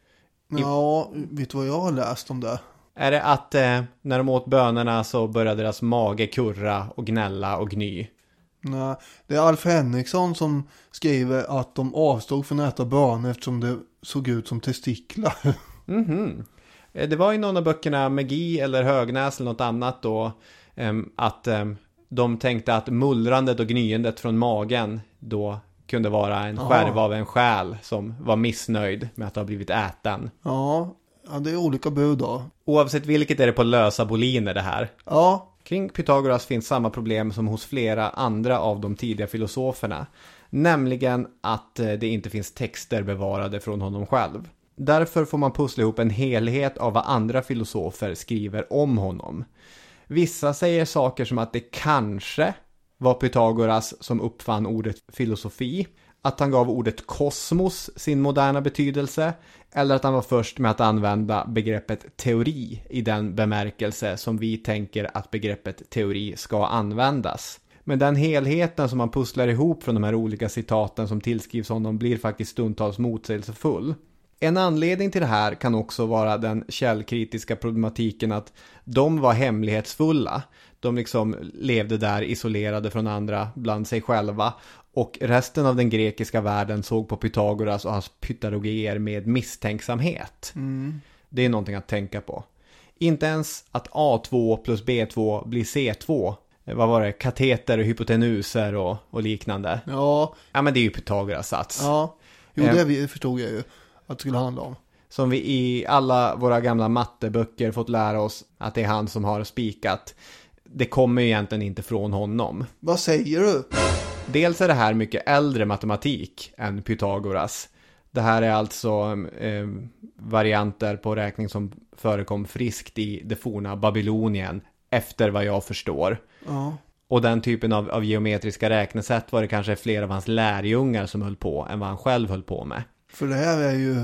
Ja, vet du vad jag har läst om det? Är det att eh, när de åt bönorna så började deras mage kurra och gnälla och gny? Nej, det är Alf Henriksson som skriver att de avstod från att äta bönor eftersom det såg ut som testiklar. Mhm. Det var i någon av böckerna Magi eller Högnäs eller något annat då eh, att... Eh, de tänkte att mullrandet och gnyendet från magen då kunde vara en skärva av en själ som var missnöjd med att ha blivit äten. Ja, ja, det är olika bud då. Oavsett vilket är det på lösa boliner det här. Ja. Kring Pythagoras finns samma problem som hos flera andra av de tidiga filosoferna. Nämligen att det inte finns texter bevarade från honom själv. Därför får man pussla ihop en helhet av vad andra filosofer skriver om honom. Vissa säger saker som att det kanske var Pythagoras som uppfann ordet filosofi, att han gav ordet kosmos sin moderna betydelse, eller att han var först med att använda begreppet teori i den bemärkelse som vi tänker att begreppet teori ska användas. Men den helheten som man pusslar ihop från de här olika citaten som tillskrivs honom blir faktiskt stundtals motsägelsefull. En anledning till det här kan också vara den källkritiska problematiken att de var hemlighetsfulla. De liksom levde där isolerade från andra bland sig själva. Och resten av den grekiska världen såg på Pythagoras och hans pythagoreer med misstänksamhet. Mm. Det är någonting att tänka på. Inte ens att A två plus B två blir C två. Vad var det? Kateter och hypotenuser och, och liknande. Ja. Ja, men det är ju Pythagoras sats. Ja, jo det vi förstod jag ju. Att det skulle handla om. Som vi i alla våra gamla matteböcker fått lära oss att det är han som har spikat. Det kommer ju egentligen inte från honom. Vad säger du? Dels är det här mycket äldre matematik än Pythagoras. Det här är alltså eh, varianter på räkning som förekom friskt i det forna Babylonien efter vad jag förstår. Ja. Och den typen av, av geometriska räknesätt var det kanske fler av hans lärjungar som höll på än vad han själv höll på med. För det här är ju,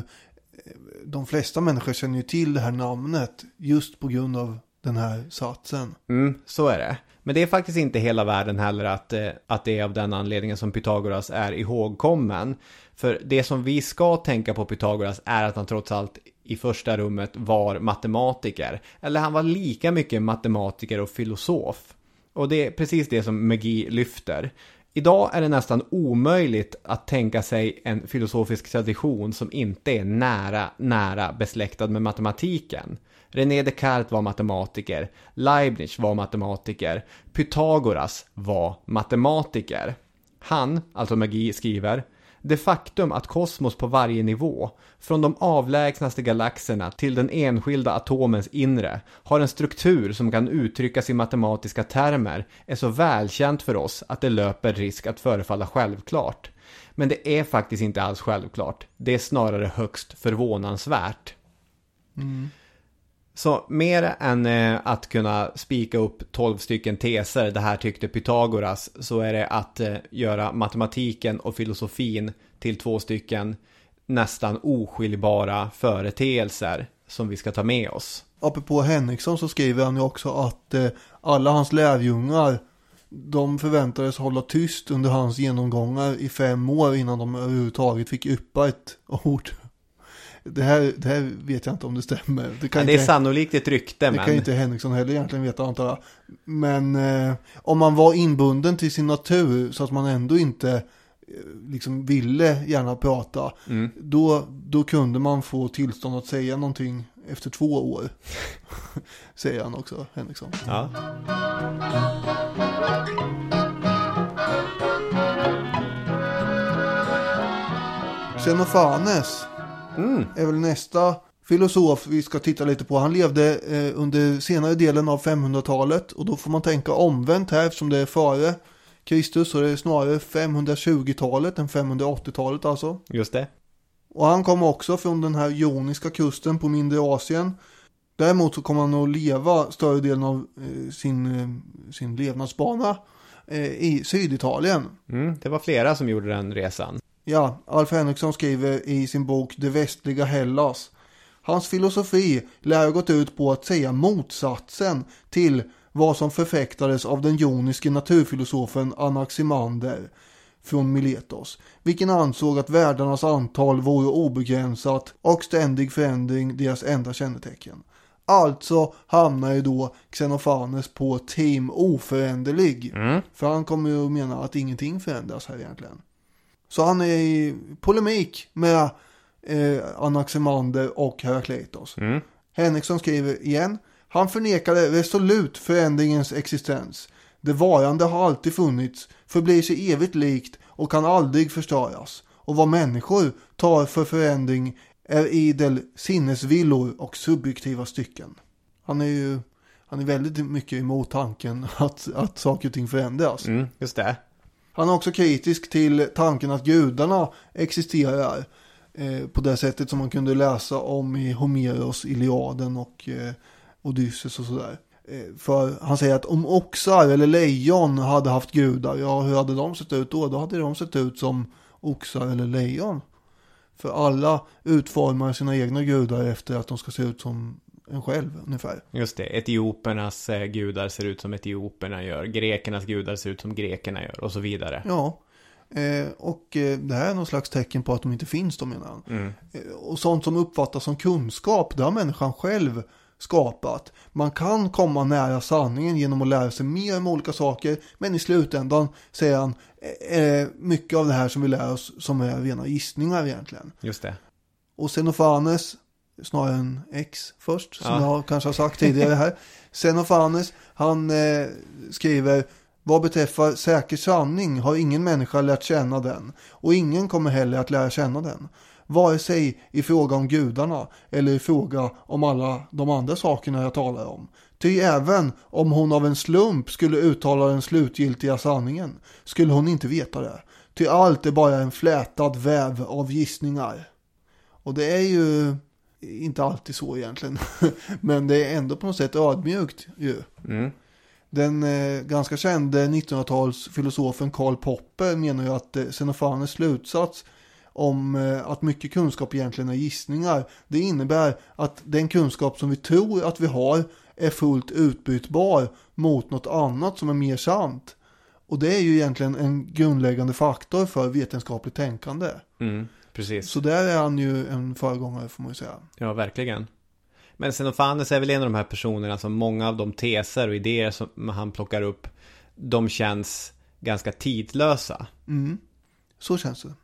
de flesta människor känner ju till det här namnet just på grund av den här satsen. Mm, så är det. Men det är faktiskt inte hela världen heller att, att det är av den anledningen som Pythagoras är ihågkommen. För det som vi ska tänka på Pythagoras är att han trots allt i första rummet var matematiker. Eller han var lika mycket matematiker och filosof. Och det är precis det som Magi lyfter. Idag är det nästan omöjligt att tänka sig en filosofisk tradition som inte är nära, nära besläktad med matematiken. René Descartes var matematiker, Leibniz var matematiker, Pythagoras var matematiker. Han, alltså Magi, skriver: det faktum att kosmos på varje nivå, från de avlägsnaste galaxerna till den enskilda atomens inre, har en struktur som kan uttryckas i matematiska termer är så välkänt för oss att det löper risk att förefalla självklart. Men det är faktiskt inte alls självklart. Det är snarare högst förvånansvärt. Mm. Så mer än eh, att kunna spika upp tolv stycken teser, det här tyckte Pythagoras, så är det att eh, göra matematiken och filosofin till två stycken nästan oskiljbara företeelser som vi ska ta med oss. Apropå Henriksson så skriver han ju också att eh, alla hans lärjungar, de förväntades hålla tyst under hans genomgångar i fem år innan de överhuvudtaget fick yppa ett ord. Det här, det här vet jag inte om det stämmer. Det, kan ja, det inte, är sannolikt ett rykte. Det men... kan inte Henriksson heller egentligen veta, antar jag. Men eh, om man var inbunden till sin natur så att man ändå inte eh, liksom ville gärna prata, mm. då, då kunde man få tillstånd att säga någonting efter två år. Säger han också, Henriksson. Ja. Xenofanes mm. är väl nästa filosof vi ska titta lite på. Han levde eh, under senare delen av femhundratalet, och då får man tänka omvänt här, eftersom det är före Kristus, så det är snarare femhundratjugotalet än femhundraåttiotalet alltså. Just det. Och han kom också från den här joniska kusten på mindre Asien. Däremot så kom han att leva större delen av eh, sin, eh, sin levnadsbana eh, i Syditalien. Mm, det var flera som gjorde den resan. Ja, Alf Henriksson skriver i sin bok Det västliga Hellas: hans filosofi lär gått ut på att säga motsatsen till vad som förfäktades av den joniske naturfilosofen Anaximander från Miletos, vilken ansåg att världarnas antal vore obegränsat och ständig förändring deras enda kännetecken. Alltså hamnar ju då Xenofanes på team oföränderlig. Mm. För han kommer ju att mena att ingenting förändras här egentligen. Så han är i polemik med eh, Anaximander och Herakleitos. Mm. Henriksson skriver igen: han förnekade resolut förändringens existens. Det varande har alltid funnits, förblir sig evigt likt och kan aldrig förstöras. Och vad människor tar för förändring är idel sinnesvillor och subjektiva stycken. Han är ju han är väldigt mycket emot tanken att, att saker och ting förändras. Mm, just det. Han är också kritisk till tanken att gudarna existerar eh, på det sättet som man kunde läsa om i Homeros Iliaden och eh, Odysseus och sådär. Eh, för han säger att om oxar eller lejon hade haft gudar, ja, hur hade de sett ut då? Då hade de sett ut som oxar eller lejon. För alla utformar sina egna gudar efter att de ska se ut som en själv ungefär. Just det, etiopernas eh, gudar ser ut som etioperna gör, grekernas gudar ser ut som grekerna gör och så vidare. Ja, eh, och eh, det här är någon slags tecken på att de inte finns, de menar han. Mm. Eh, och sånt som uppfattas som kunskap, det har människan själv skapat. Man kan komma nära sanningen genom att lära sig mer om olika saker, men i slutändan säger han eh, mycket av det här som vi lär oss som är rena gissningar egentligen. Just det. Och Xenofanes, snarare en X först, som ja. jag kanske har sagt tidigare här. Xenofanes, han eh, skriver: vad beträffar säker sanning har ingen människa lärt känna den, och ingen kommer heller att lära känna den. Vare sig i fråga om gudarna eller i fråga om alla de andra sakerna jag talar om. Ty även om hon av en slump skulle uttala den slutgiltiga sanningen, skulle hon inte veta det. Ty allt är bara en flätad väv av gissningar. Och det är ju inte alltid så egentligen. Men det är ändå på något sätt ödmjukt ju. Mm. Den eh, ganska kände nittonhundratals filosofen Karl Popper menar ju att eh, Xenofanes slutsats om eh, att mycket kunskap egentligen är gissningar, det innebär att den kunskap som vi tror att vi har är fullt utbytbar mot något annat som är mer sant. Och det är ju egentligen en grundläggande faktor för vetenskapligt tänkande. Mm, precis. Så där är han ju en föregångare, får man ju säga. Ja, verkligen. Men Xenofanes är väl en av de här personerna som många av de teser och idéer som han plockar upp, de känns ganska tidlösa. Mm, så känns det.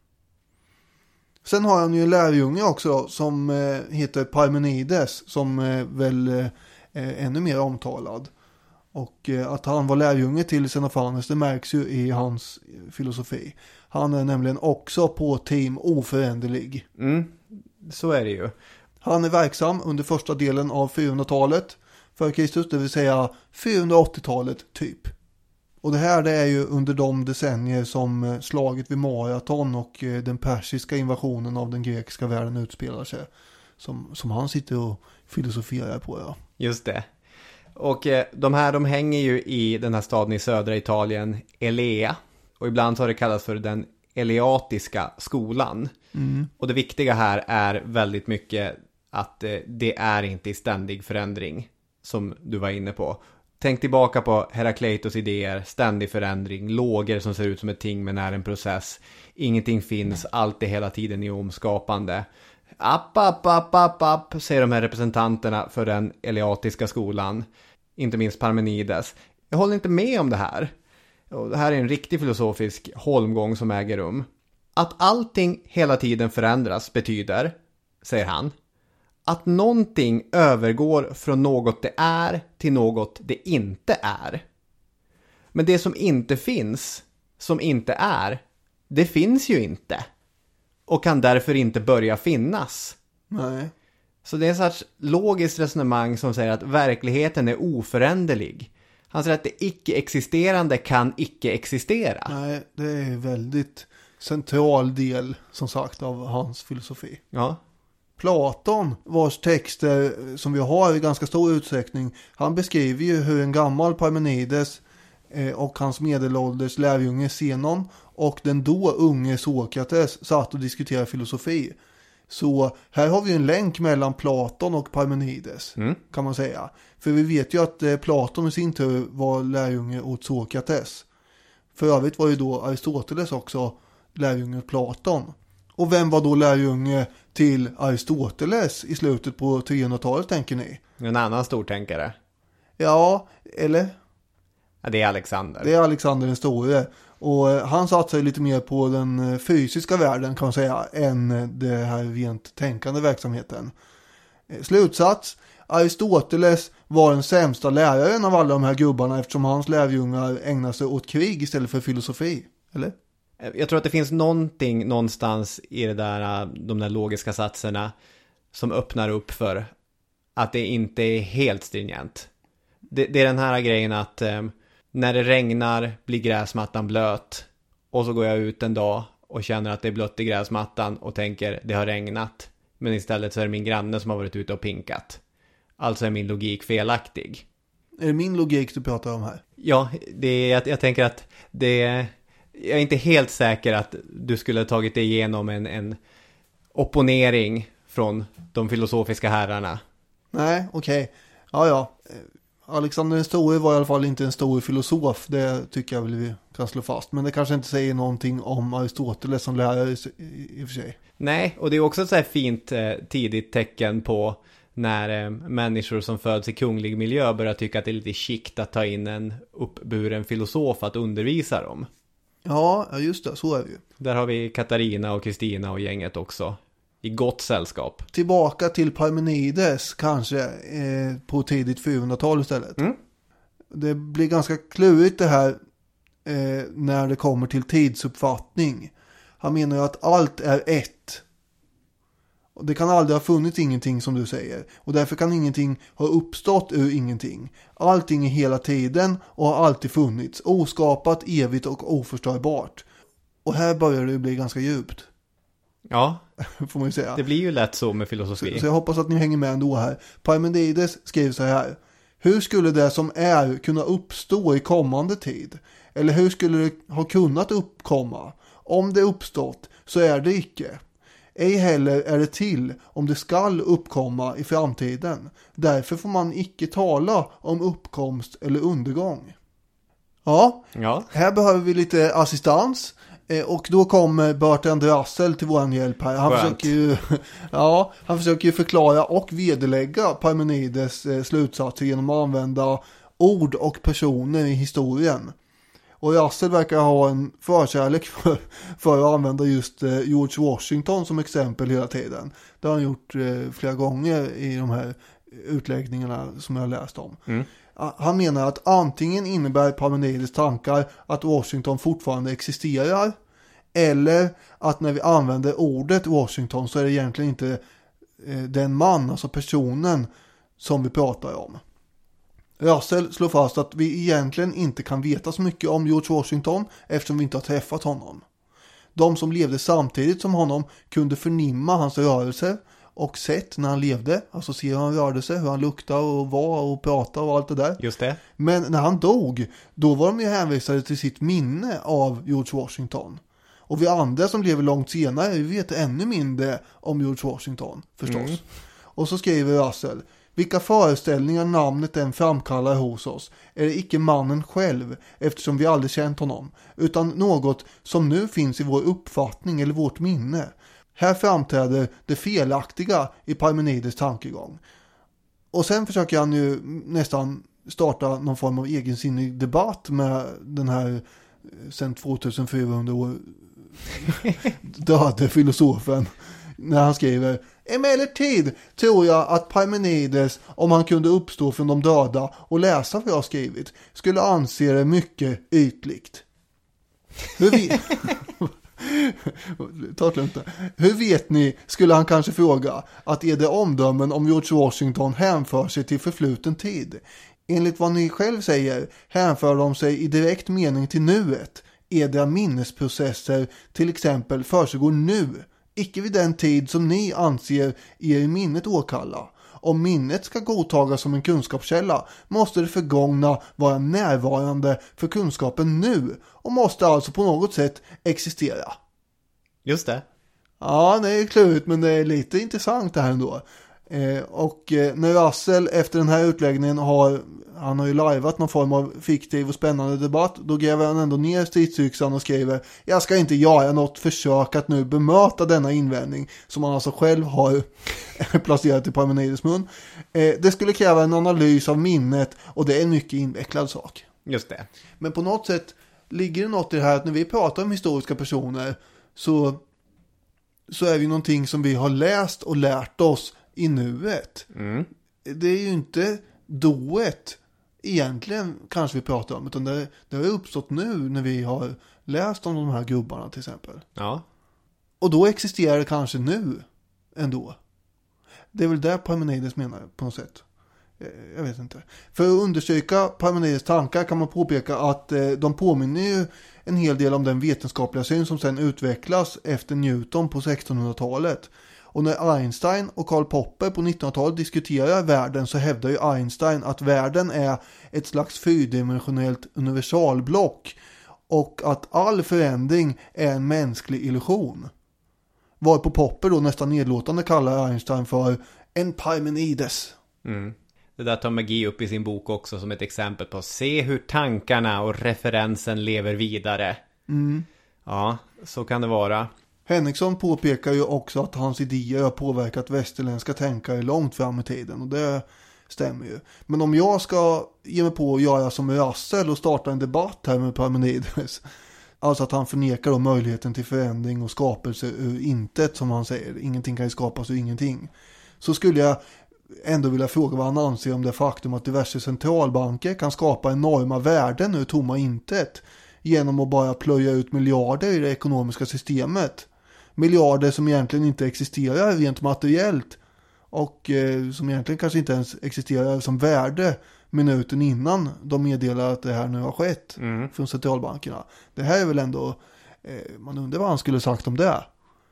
Sen har han ju en lärjunge också då, som eh, heter Parmenides, som eh, väl eh, är ännu mer omtalad. Och eh, att han var lärjunge till Xenofanes, det märks ju i hans filosofi. Han är nämligen också på team oföränderlig. Mm, så är det ju. Han är verksam under första delen av fyrahundratalet för Kristus, det vill säga fyrahundraåttiotalet typ. Och det här det är ju under de decennier som slaget vid Marathon och den persiska invasionen av den grekiska världen utspelar sig. Som, som han sitter och filosoferar på. Ja. Just det. Och eh, de här de hänger ju i den här staden i södra Italien, Elea. Och ibland har det kallats för den eleatiska skolan. Mm. Och det viktiga här är väldigt mycket att eh, det är inte i ständig förändring som du var inne på. Tänk tillbaka på Herakleitos idéer, ständig förändring, lågor som ser ut som ett ting men är en process. Ingenting finns, allt är hela tiden i omskapande. App, app, app, app, app, säger de här representanterna för den eleatiska skolan. Inte minst Parmenides. Jag håller inte med om det här. Och det här är en riktig filosofisk holmgång som äger rum. Att allting hela tiden förändras betyder, säger han, att någonting övergår från något det är till något det inte är. Men det som inte finns, som inte är, det finns ju inte. Och kan därför inte börja finnas. Nej. Så det är en sorts logiskt resonemang som säger att verkligheten är oföränderlig. Han säger att det icke-existerande kan icke-existera. Nej, det är en väldigt central del, som sagt, av hans filosofi. Ja. Platon, vars texter som vi har i ganska stor utsträckning, han beskriver ju hur en gammal Parmenides eh, och hans medelålders lärjunge Zenon och den då unge Sokrates satt och diskuterade filosofi. Så här har vi en länk mellan Platon och Parmenides, mm. kan man säga. För vi vet ju att eh, Platon i sin tur var lärjunge åt Sokrates. För övrigt var ju då Aristoteles också lärjunge åt Platon. Och vem var då lärjunge till Aristoteles i slutet på trehundratalet, tänker ni? En annan stortänkare. Ja, eller? Ja, det är Alexander. Det är Alexander den store. Och han satsar lite mer på den fysiska världen, kan man säga, än det här rent tänkande verksamheten. Slutsats: Aristoteles var den sämsta läraren av alla de här gubbarna, eftersom hans lärjungar ägnar sig åt krig istället för filosofi. Eller? Jag tror att det finns någonting någonstans i det där, de där logiska satserna som öppnar upp för att det inte är helt stringent. Det, det är den här grejen att eh, när det regnar blir gräsmattan blöt, och så går jag ut en dag och känner att det är blött i gräsmattan och tänker det har regnat, men istället så är det min granne som har varit ute och pinkat. Alltså är min logik felaktig. Är det min logik du pratar om här? Ja, det är, jag, jag tänker att det är, jag är inte helt säker att du skulle ha tagit dig igenom en, en opponering från de filosofiska herrarna. Nej, okej. Okay. Ja, ja. Alexander den store var i alla fall inte en stor filosof. Det tycker jag väl vi kan slå fast. Men det kanske inte säger någonting om Aristoteles som lärare i, i och för sig. Nej, och det är också ett så här fint eh, tidigt tecken på när eh, människor som föds i kunglig miljö börjar tycka att det är lite skikt att ta in en uppburen filosof att undervisa dem. Ja, just det. Så är det ju. Där har vi Katarina och Kristina och gänget också. I gott sällskap. Tillbaka till Parmenides kanske eh, på tidigt fyrahundratal istället. Mm. Det blir ganska klurigt det här eh, när det kommer till tidsuppfattning. Han menar ju att allt är ett. Och det kan aldrig ha funnits ingenting, som du säger. Och därför kan ingenting ha uppstått ur ingenting. Allting är hela tiden och har alltid funnits. Oskapat, evigt och oförstörbart. Och här börjar det bli ganska djupt. Ja, får man ju säga. Det blir ju lätt så med filosofi. Så, så jag hoppas att ni hänger med ändå här. Parmenides skriver så här: hur skulle det som är kunna uppstå i kommande tid? Eller hur skulle det ha kunnat uppkomma? Om det uppstått så är det icke. Ej heller är det till om det skall uppkomma i framtiden. Därför får man icke tala om uppkomst eller undergång. Ja, ja. Här behöver vi lite assistans. Och då kommer Bertrand Russell till våran hjälp här. Han försöker ju, ja, han försöker ju förklara och vederlägga Parmenides eh, slutsatser genom att använda ord och personer i historien. Och Russell verkar ha en förkärlek för, för att använda just eh, George Washington som exempel hela tiden. Det har han gjort eh, flera gånger i de här utläggningarna som jag har läst om. Mm. Han menar att antingen innebär Parmenides tankar att Washington fortfarande existerar, eller att när vi använder ordet Washington så är det egentligen inte den man, alltså personen, som vi pratar om. Russell slår fast att vi egentligen inte kan veta så mycket om George Washington eftersom vi inte har träffat honom. De som levde samtidigt som honom kunde förnimma hans rörelser och sett när han levde, alltså se hur han rörde sig, hur han luktade och var och pratade och allt det där. Just det. Men när han dog, då var de ju hänvisade till sitt minne av George Washington. Och vi andra som lever långt senare, vi vet ännu mindre om George Washington, förstås. Mm. Och så skriver Russell: vilka föreställningar namnet än framkallar hos oss är det icke mannen själv, eftersom vi aldrig känt honom, utan något som nu finns i vår uppfattning eller vårt minne. Här framträder det felaktiga i Parmenides tankegång. Och sen försöker han ju nästan starta någon form av egensinnig debatt med den här sen tvåtusenfyrahundra år döde filosofen, när han skriver: emellertid tror jag att Parmenides, om han kunde uppstå från de döda och läsa vad jag har skrivit, skulle anse det mycket ytligt. Hur vet... Ta det lugnt. Hur vet ni, skulle han kanske fråga, att är det omdömen om George Washington hänför sig till förfluten tid? Enligt vad ni själv säger hänför de sig i direkt mening till nuet. Edra minnesprocesser till exempel försiggår nu, icke vid den tid som ni anser er i minnet åkalla. Om minnet ska godtagas som en kunskapskälla måste det förgångna vara närvarande för kunskapen nu och måste alltså på något sätt existera. Just det. Ja, det är klurigt, men det är lite intressant det här ändå. Eh, och eh, när Russell efter den här utläggningen har, han har ju liveat någon form av fiktiv och spännande debatt, då gräver han ändå ner stridsyxan och skriver: jag ska inte göra något försök att nu bemöta denna invändning som han alltså själv har placerat i Parmenides mun. Eh, det skulle kräva en analys av minnet och det är en mycket invecklad sak. Just det. Men på något sätt ligger det något i det här att när vi pratar om historiska personer så, så är det någonting som vi har läst och lärt oss i nuet. Mm. Det är ju inte dået egentligen kanske vi pratar om, utan det, det har uppstått nu när vi har läst om de här gubbarna till exempel. Ja. Och då existerar det kanske nu ändå. Det är väl det Parmenides menar på något sätt. Jag vet inte. För att undersöka Parmenides tankar kan man påpeka att eh, de påminner ju en hel del om den vetenskapliga syn som sedan utvecklas efter Newton på sextonhundratalet. Och när Einstein och Karl Popper på nittonhundratalet diskuterar världen så hävdar ju Einstein att världen är ett slags fyrdimensionellt universalblock och att all förändring är en mänsklig illusion. Varpå Popper då nästan nedlåtande kallar Einstein för en Parmenides. Mm. Det där tar Magi upp i sin bok också som ett exempel på se hur tankarna och referensen lever vidare. Mm. Ja, så kan det vara. Henriksson påpekar ju också att hans idéer har påverkat västerländska tänkare långt fram i tiden, och det stämmer ju. Men om jag ska ge mig på att göra som Russell och starta en debatt här med Parmenides, alltså att han förnekar då möjligheten till förändring och skapelse ur intet, som han säger, ingenting kan ju skapas ur ingenting, så skulle jag ändå vilja fråga vad han anser om det faktum att diverse centralbanker kan skapa enorma värden ur tomma intet genom att bara plöja ut miljarder i det ekonomiska systemet. Miljarder som egentligen inte existerar rent materiellt och eh, som egentligen kanske inte ens existerar som värde minuten innan de meddelar att det här nu har skett mm. från centralbankerna. Det här är väl ändå, eh, man undrar vad han skulle sagt om det.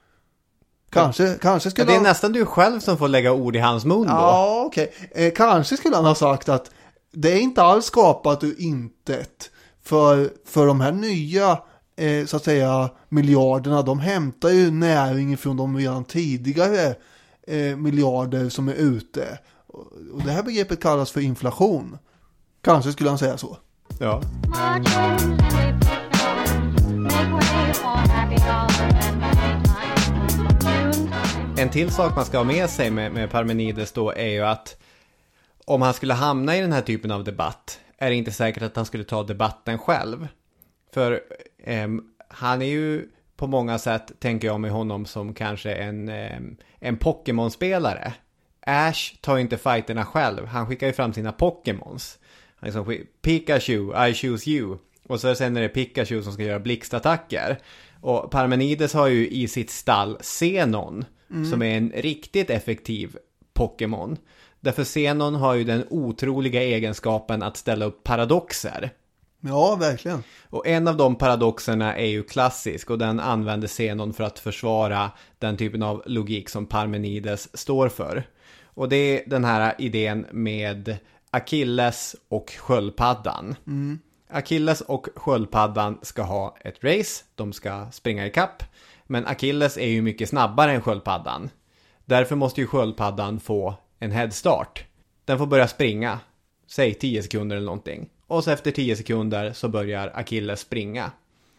Kanske, ja. kanske skulle ja, det är han... nästan du själv som får lägga ord i hans mun då. Ja, okej. Okay. Eh, kanske skulle han ha sagt att det är inte alls skapat ur intet. För, för de här nya eh, så att säga miljarderna, de hämtar ju näring från de redan tidigare eh, miljarder som är ute. Och, och det här begreppet kallas för inflation. Kanske skulle han säga så. Ja. En till sak man ska ha med sig med, med Parmenides då är ju att om han skulle hamna i den här typen av debatt är det inte säkert att han skulle ta debatten själv. För eh, han är ju på många sätt, tänker jag med honom, som kanske en, eh, en Pokémon-spelare. Ash tar inte fighterna själv. Han skickar ju fram sina Pokémons. Han liksom skickar, Pikachu, I choose you. Och så sen är det Pikachu som ska göra blixtattacker. Och Parmenides har ju i sitt stall Xenon, mm. som är en riktigt effektiv Pokémon. Därför Xenon har ju den otroliga egenskapen att ställa upp paradoxer. Ja, verkligen. Och en av de paradoxerna är ju klassisk och den använder Xenon för att försvara den typen av logik som Parmenides står för. Och det är den här idén med Achilles och sköldpaddan. Mm. Achilles och sköldpaddan ska ha ett race, de ska springa i kapp. Men Achilles är ju mycket snabbare än sköldpaddan. Därför måste ju sköldpaddan få en headstart. Den får börja springa, säg tio sekunder eller någonting. Och så efter tio sekunder så börjar Achilles springa.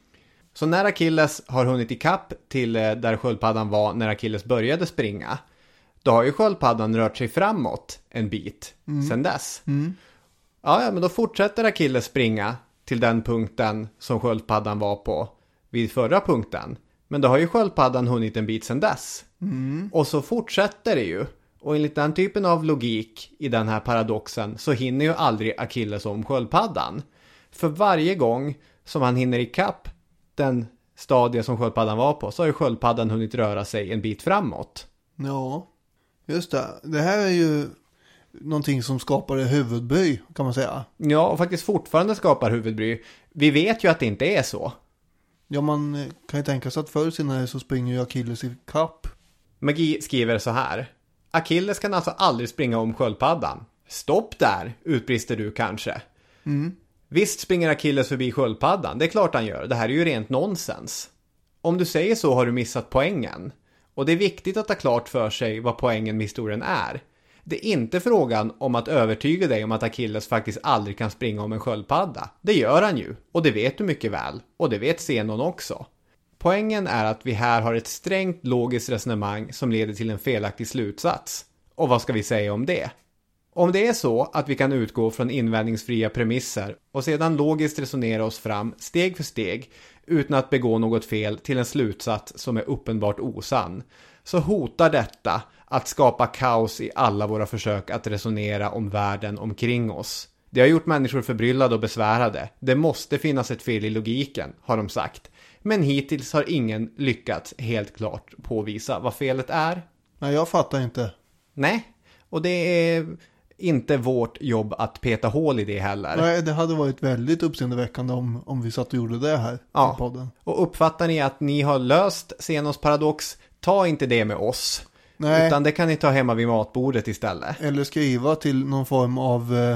Så när Achilles har hunnit ikapp till där sköldpaddan var när Achilles började springa, då har ju sköldpaddan rört sig framåt en bit mm. sedan dess. Mm. Ja, men då fortsätter Achilles springa till den punkten som sköldpaddan var på vid förra punkten. Men då har ju sköldpaddan hunnit en bit sedan dess. Mm. Och så fortsätter det ju. Och enligt den typen av logik i den här paradoxen så hinner ju aldrig Achilles om sköldpaddan. För varje gång som han hinner ikapp den stadie som sköldpaddan var på så har ju sköldpaddan hunnit röra sig en bit framåt. Ja, just det. Det här är ju någonting som skapar huvudbry, kan man säga. Ja, och faktiskt fortfarande skapar huvudbry. Vi vet ju att det inte är så. Ja, man kan ju tänka sig att förr senare så springer ju Achilles i kapp. Magi skriver så här. Achilles kan alltså aldrig springa om sköldpaddan. Stopp där, utbrister du kanske. Mm. Visst springer Achilles förbi sköldpaddan, det är klart han gör. Det här är ju rent nonsens. Om du säger så har du missat poängen. Och det är viktigt att ha klart för sig vad poängen med historien är. Det är inte frågan om att övertyga dig om att Achilles faktiskt aldrig kan springa om en sköldpadda. Det gör han ju, och det vet du mycket väl. Och det vet Zenon också. Poängen är att vi här har ett strängt logiskt resonemang som leder till en felaktig slutsats. Och vad ska vi säga om det? Om det är så att vi kan utgå från invändningsfria premisser och sedan logiskt resonera oss fram steg för steg utan att begå något fel till en slutsats som är uppenbart osann, så hotar detta att skapa kaos i alla våra försök att resonera om världen omkring oss. Det har gjort människor förbryllade och besvärade. Det måste finnas ett fel i logiken, har de sagt. Men hittills har ingen lyckats helt klart påvisa vad felet är. Nej, jag fattar inte. Nej, och det är inte vårt jobb att peta hål i det heller. Nej, det hade varit väldigt uppseendeväckande om, om vi satt och gjorde det här ja. i podden. Och uppfattar ni att ni har löst Zenos paradox, ta inte det med oss. Nej. Utan det kan ni ta hemma vid matbordet istället. Eller skriva till någon form av eh,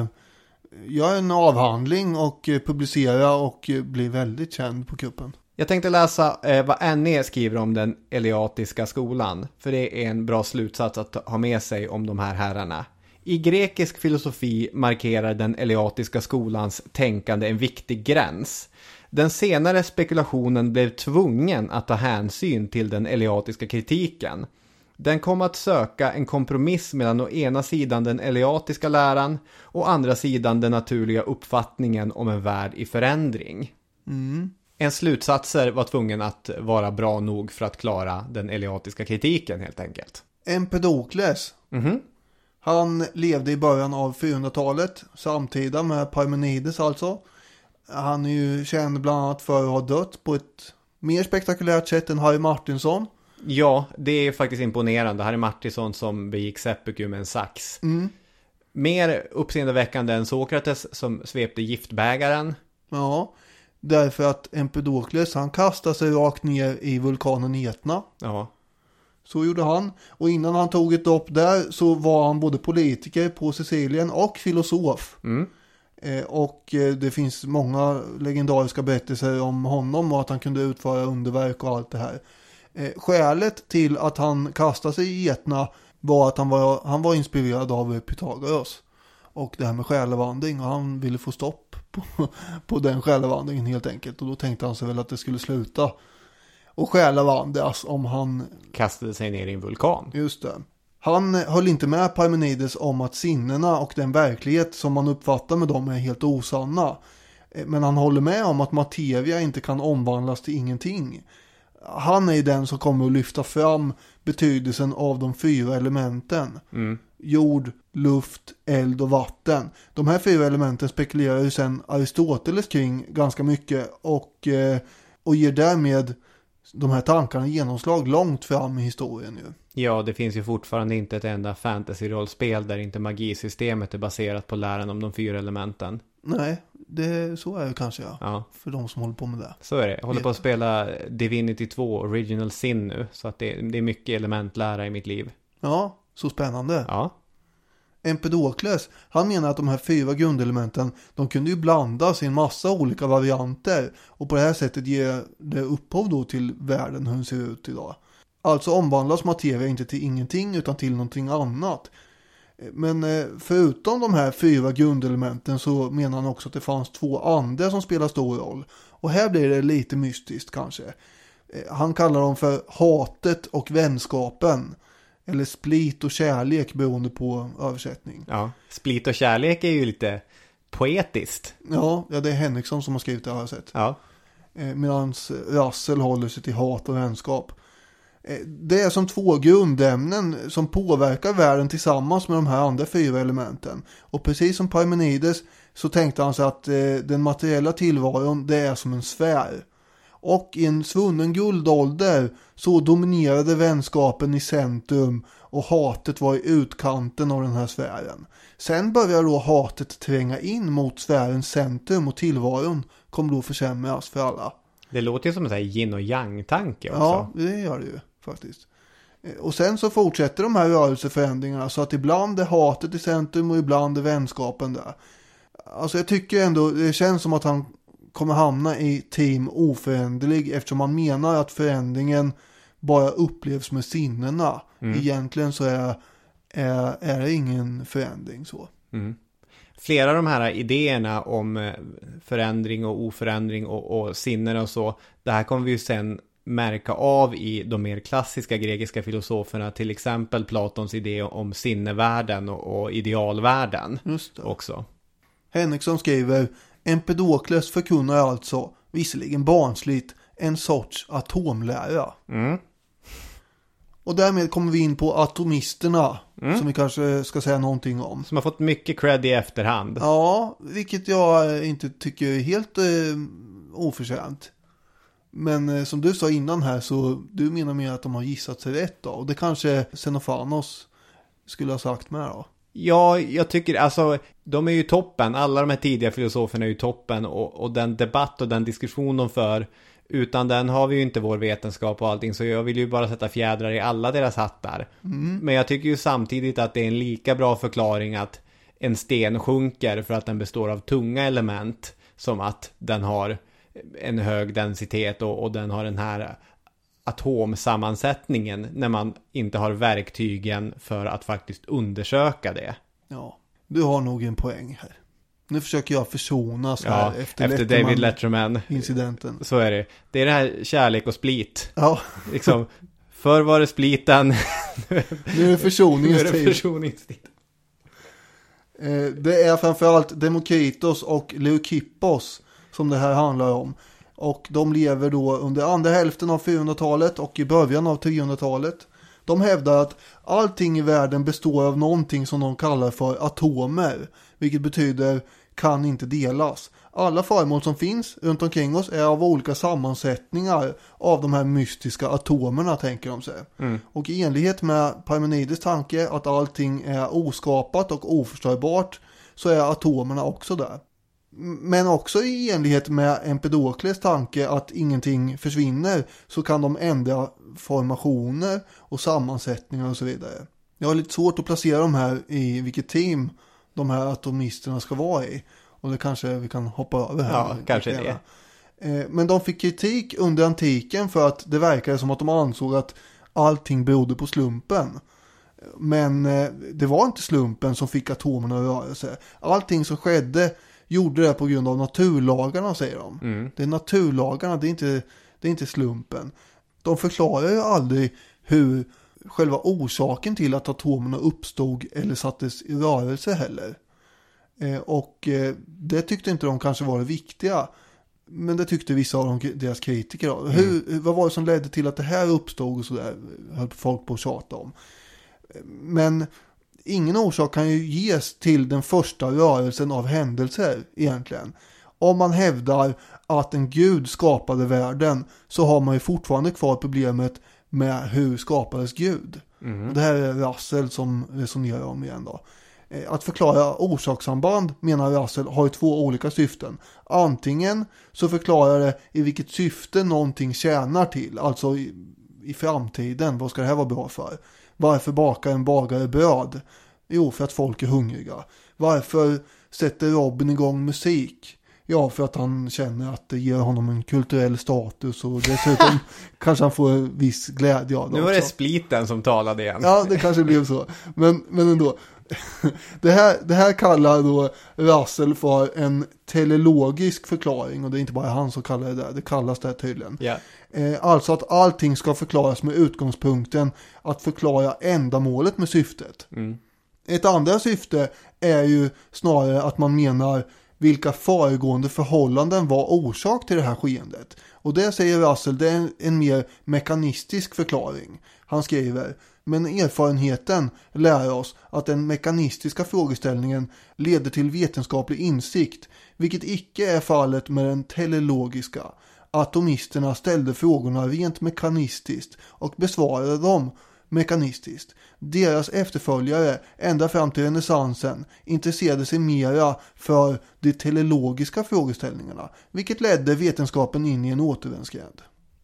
ja, en avhandling och eh, publicera och eh, bli väldigt känd på kuppen. Jag tänkte läsa eh, vad N E skriver om den eleatiska skolan. För det är en bra slutsats att ha med sig om de här herrarna. I grekisk filosofi markerar den eleatiska skolans tänkande en viktig gräns. Den senare spekulationen blev tvungen att ta hänsyn till den eleatiska kritiken. Den kom att söka en kompromiss mellan å ena sidan den eleatiska läran och andra sidan den naturliga uppfattningen om en värld i förändring. Mm. En slutsatser var tvungen att vara bra nog för att klara den eleatiska kritiken helt enkelt. Empedokles. Mhm. Han levde i början av fyrahundratalet, samtida med Parmenides alltså. Han är ju känd bland annat för att ha dött på ett mer spektakulärt sätt än Harry Martinson. Ja, det är faktiskt imponerande. Harry Martinson som begick seppuku med en sax. Mm. Mer uppseendeväckande än Sokrates som svepte giftbägaren. Ja, därför att Empedokles han kastade sig rakt ner i vulkanen Etna. Ja. Så gjorde han. Och innan han tog ett dopp där så var han både politiker på Sicilien och filosof. Mm. Eh, och eh, det finns många legendariska berättelser om honom och att han kunde utföra underverk och allt det här. Eh, skälet till att han kastade sig i Etna var att han var, han var inspirerad av Pythagoras. Och det här med själavandring. Och han ville få stopp på, på den själavandringen helt enkelt. Och då tänkte han sig väl att det skulle sluta. Och själavandras om han kastade sig ner i en vulkan. Just det. Han höll inte med Parmenides om att sinnena och den verklighet som man uppfattar med dem är helt osanna. Men han håller med om att materia inte kan omvandlas till ingenting. Han är den som kommer att lyfta fram betydelsen av de fyra elementen. Mm. Jord, luft, eld och vatten. De här fyra elementen spekulerar ju sedan Aristoteles kring ganska mycket och, eh, och ger därmed de här tankarna genomslag långt fram i historien ju. Ja, det finns ju fortfarande inte ett enda fantasy-rollspel där inte magisystemet är baserat på läran om de fyra elementen. Nej, det, så är det kanske ja. ja. För de som håller på med det. Så är det. Jag håller på att spela Divinity två Original Sin nu. Så att det, det är mycket elementlära i mitt liv. Ja, så spännande. Ja. Empedokles, han menar att de här fyra grundelementen, de kunde ju blandas i en massa olika varianter. Och på det här sättet ger det upphov då till världen hur den ser ut idag. Alltså omvandlas materia inte till ingenting utan till någonting annat. Men förutom de här fyra grundelementen så menar han också att det fanns två andra som spelar stor roll. Och här blir det lite mystiskt kanske. Han kallar dem för hatet och vänskapen. Eller split och kärlek beroende på översättning. Ja, split och kärlek är ju lite poetiskt. Ja, ja det är Henriksson som har skrivit det, har jag sett. Ja. Medan Russell håller sig till hat och vänskap. Det är som två grundämnen som påverkar världen tillsammans med de här andra fyra elementen. Och precis som Parmenides så tänkte han sig att den materiella tillvaron det är som en sfär. Och i en svunnen guldålder så dominerade vänskapen i centrum och hatet var i utkanten av den här sfären. Sen börjar då hatet tränga in mot sfärens centrum och tillvaron kommer då försämras för alla. Det låter ju som en sån här yin och yang-tanke också. Ja, det gör det ju faktiskt. Och sen så fortsätter de här rörelseförändringarna så att ibland är hatet i centrum och ibland är vänskapen där. Alltså jag tycker ändå, det känns som att han kommer hamna i team oföränderlig eftersom man menar att förändringen bara upplevs med sinnena. Mm. Egentligen så är, är, är det ingen förändring så. Mm. Flera av de här idéerna om förändring och oförändring och, och sinnen och så, det här kommer vi ju sen märka av i de mer klassiska grekiska filosoferna, till exempel Platons idé om sinnevärlden och, och idealvärlden. Just det. Också. Henriksson skriver: Empedokles förkunnar alltså, visserligen barnsligt, en sorts atomlära. Mm. Och därmed kommer vi in på atomisterna, mm. som vi kanske ska säga någonting om. Som har fått mycket cred i efterhand. Ja, vilket jag inte tycker är helt eh, oförtjänt. Men eh, som du sa innan här så du menar mer att de har gissat sig rätt då. Och det kanske Xenofanos skulle ha sagt med då. Ja, jag tycker alltså de är ju toppen. Alla de här tidiga filosoferna är ju toppen. Och, och den debatt och den diskussion de för, utan den har vi ju inte vår vetenskap och allting. Så jag vill ju bara sätta fjädrar i alla deras hattar. Mm. Men jag tycker ju samtidigt att det är en lika bra förklaring att en sten sjunker för att den består av tunga element, som att den har en hög densitet och, och den har den här atomsammansättningen när man inte har verktygen för att faktiskt undersöka det. Ja, du har nog en poäng här. Nu försöker jag försonas ja, här efter, efter David Letterman incidenten. Så är det. Det är det här kärlek och split. Ja. Liksom, förr var det spliten. Nu är det försoningens nu är det försoningstid. Det är framförallt Demokritos och Leukippos som det här handlar om. Och de lever då under andra hälften av fyrahundratalet och i början av trehundratalet. De hävdar att allting i världen består av någonting som de kallar för atomer. Vilket betyder kan inte delas. Alla föremål som finns runt omkring oss är av olika sammansättningar av de här mystiska atomerna, tänker de sig. Mm. Och i enlighet med Parmenides tanke att allting är oskapat och oförstörbart så är atomerna också där. Men också i enlighet med Empedokles tanke att ingenting försvinner så kan de ändra formationer och sammansättningar och så vidare. Jag har lite svårt att placera de här i vilket team de här atomisterna ska vara i. Och det kanske vi kan hoppa över här. Ja, kanske det. Men de fick kritik under antiken för att det verkade som att de ansåg att allting berodde på slumpen. Men det var inte slumpen som fick atomerna att röra sig. Allting som skedde gjorde det på grund av naturlagarna, säger de. Mm. Det är naturlagarna, det är inte, det är inte slumpen. De förklarar ju aldrig hur själva orsaken till att atomerna uppstod eller sattes i rörelse heller. Eh, och eh, det tyckte inte de kanske var det viktiga. Men det tyckte vissa av de, deras kritiker. Mm. Hur, vad var det som ledde till att det här uppstod och sådär, höll folk på att tjata om. Men ingen orsak kan ju ges till den första rörelsen av händelser egentligen. Om man hävdar att en gud skapade världen så har man ju fortfarande kvar problemet med hur skapades Gud. Mm. Det här är Russell som resonerar om igen då. Att förklara orsakssamband, menar Russell, har ju två olika syften. Antingen så förklarar det i vilket syfte någonting tjänar till. Alltså i, i framtiden, vad ska det här vara bra för? Varför bakar en bagare bröd? Jo, för att folk är hungriga. Varför sätter Robin igång musik? Ja, för att han känner att det ger honom en kulturell status och dessutom kanske han får viss glädje av det. Nu var också. det spliten som talade igen. Ja, det kanske blev så. Men, men ändå. Det här, det här kallar då Russell för en teleologisk förklaring, och det är inte bara han som kallar det där, det kallas det här tydligen. Ja. Eh, alltså att allting ska förklaras med utgångspunkten att förklara ändamålet med syftet. Mm. Ett andra syfte är ju snarare att man menar vilka föregående förhållanden var orsak till det här skeendet. Och det säger Russell, det är en, en mer mekanistisk förklaring. Han skriver: men erfarenheten lär oss att den mekanistiska frågeställningen leder till vetenskaplig insikt, vilket icke är fallet med den teleologiska. Atomisterna ställde frågorna rent mekanistiskt och besvarade dem mekanistiskt. Deras efterföljare ända fram till renässansen intresserade sig mera för de teleologiska frågeställningarna, vilket ledde vetenskapen in i en återvändsgränd.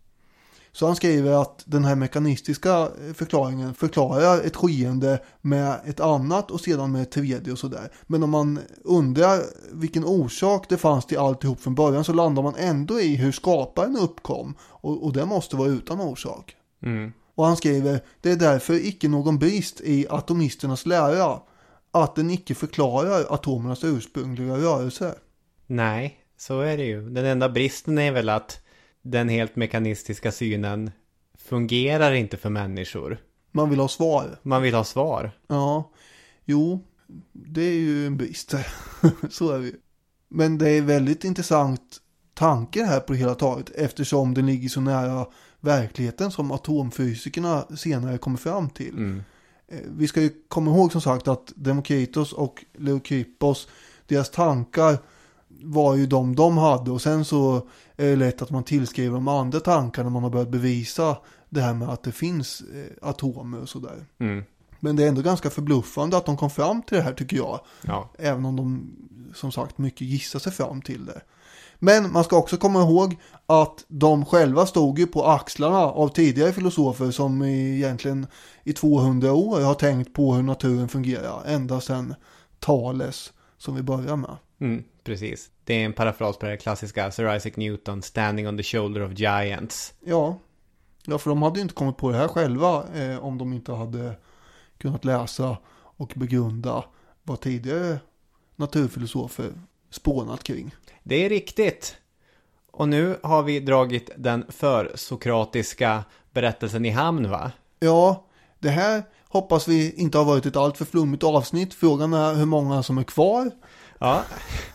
Så han skriver att den här mekanistiska förklaringen förklarar ett skeende med ett annat och sedan med ett tredje och sådär. Men om man undrar vilken orsak det fanns till alltihop från början, så landar man ändå i hur skaparen uppkom, och, och det måste vara utan orsak. Mm. Och han skriver: det är därför icke någon brist i atomisternas lära att den icke förklarar atomernas ursprungliga rörelse. Nej, så är det ju. Den enda bristen är väl att den helt mekanistiska synen fungerar inte för människor. Man vill ha svar. Man vill ha svar. Ja, jo, det är ju en brist. Så är det ju. Men det är väldigt intressant tanke här på det hela taget, eftersom den ligger så nära verkligheten som atomfysikerna senare kommer fram till. Mm. Vi ska ju komma ihåg som sagt att Demokritos och Leukippos, deras tankar var ju de de hade, och sen så är det lätt att man tillskriver de andra tankar när man har börjat bevisa det här med att det finns eh, atomer och sådär. Mm. Men det är ändå ganska förbluffande att de kom fram till det här, tycker jag. Ja. Även om de som sagt mycket gissar sig fram till det. Men man ska också komma ihåg att de själva stod ju på axlarna av tidigare filosofer som egentligen i tvåhundra år har tänkt på hur naturen fungerar. Ända sedan Thales, som vi börjar med. Mm, precis. Det är en parafras på det klassiska Sir Isaac Newton, standing on the shoulder of giants. Ja, ja, för de hade ju inte kommit på det här själva eh, om de inte hade kunnat läsa och begrunda vad tidigare naturfilosofer spånat kring. Det är riktigt. Och nu har vi dragit den försokratiska berättelsen i hamn, va? Ja, det här hoppas vi inte har varit ett allt för flummigt avsnitt. Frågan är hur många som är kvar. Ja.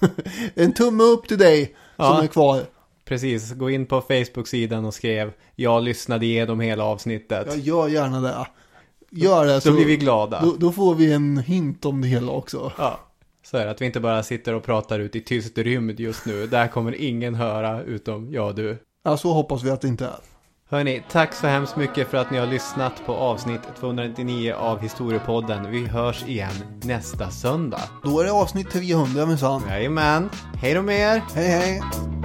En tumme upp till dig Ja. som är kvar. Precis, gå in på Facebook-sidan och skrev: jag lyssnade igenom hela avsnittet. Jag gör gärna det. Gör det, Då så blir vi glada. Då, då får vi en hint om det hela också. Ja, så är det, att vi inte bara sitter och pratar ut i tyst rymd just nu. Där kommer ingen höra utom jag och du. Ja, så hoppas vi att det inte är. Hörni, tack så hemskt mycket för att ni har lyssnat på avsnitt tvåhundranittionio av Historiepodden. Vi hörs igen nästa söndag. Då är det avsnitt trehundra minsann. Jajamän, hej då med er! Hej hej!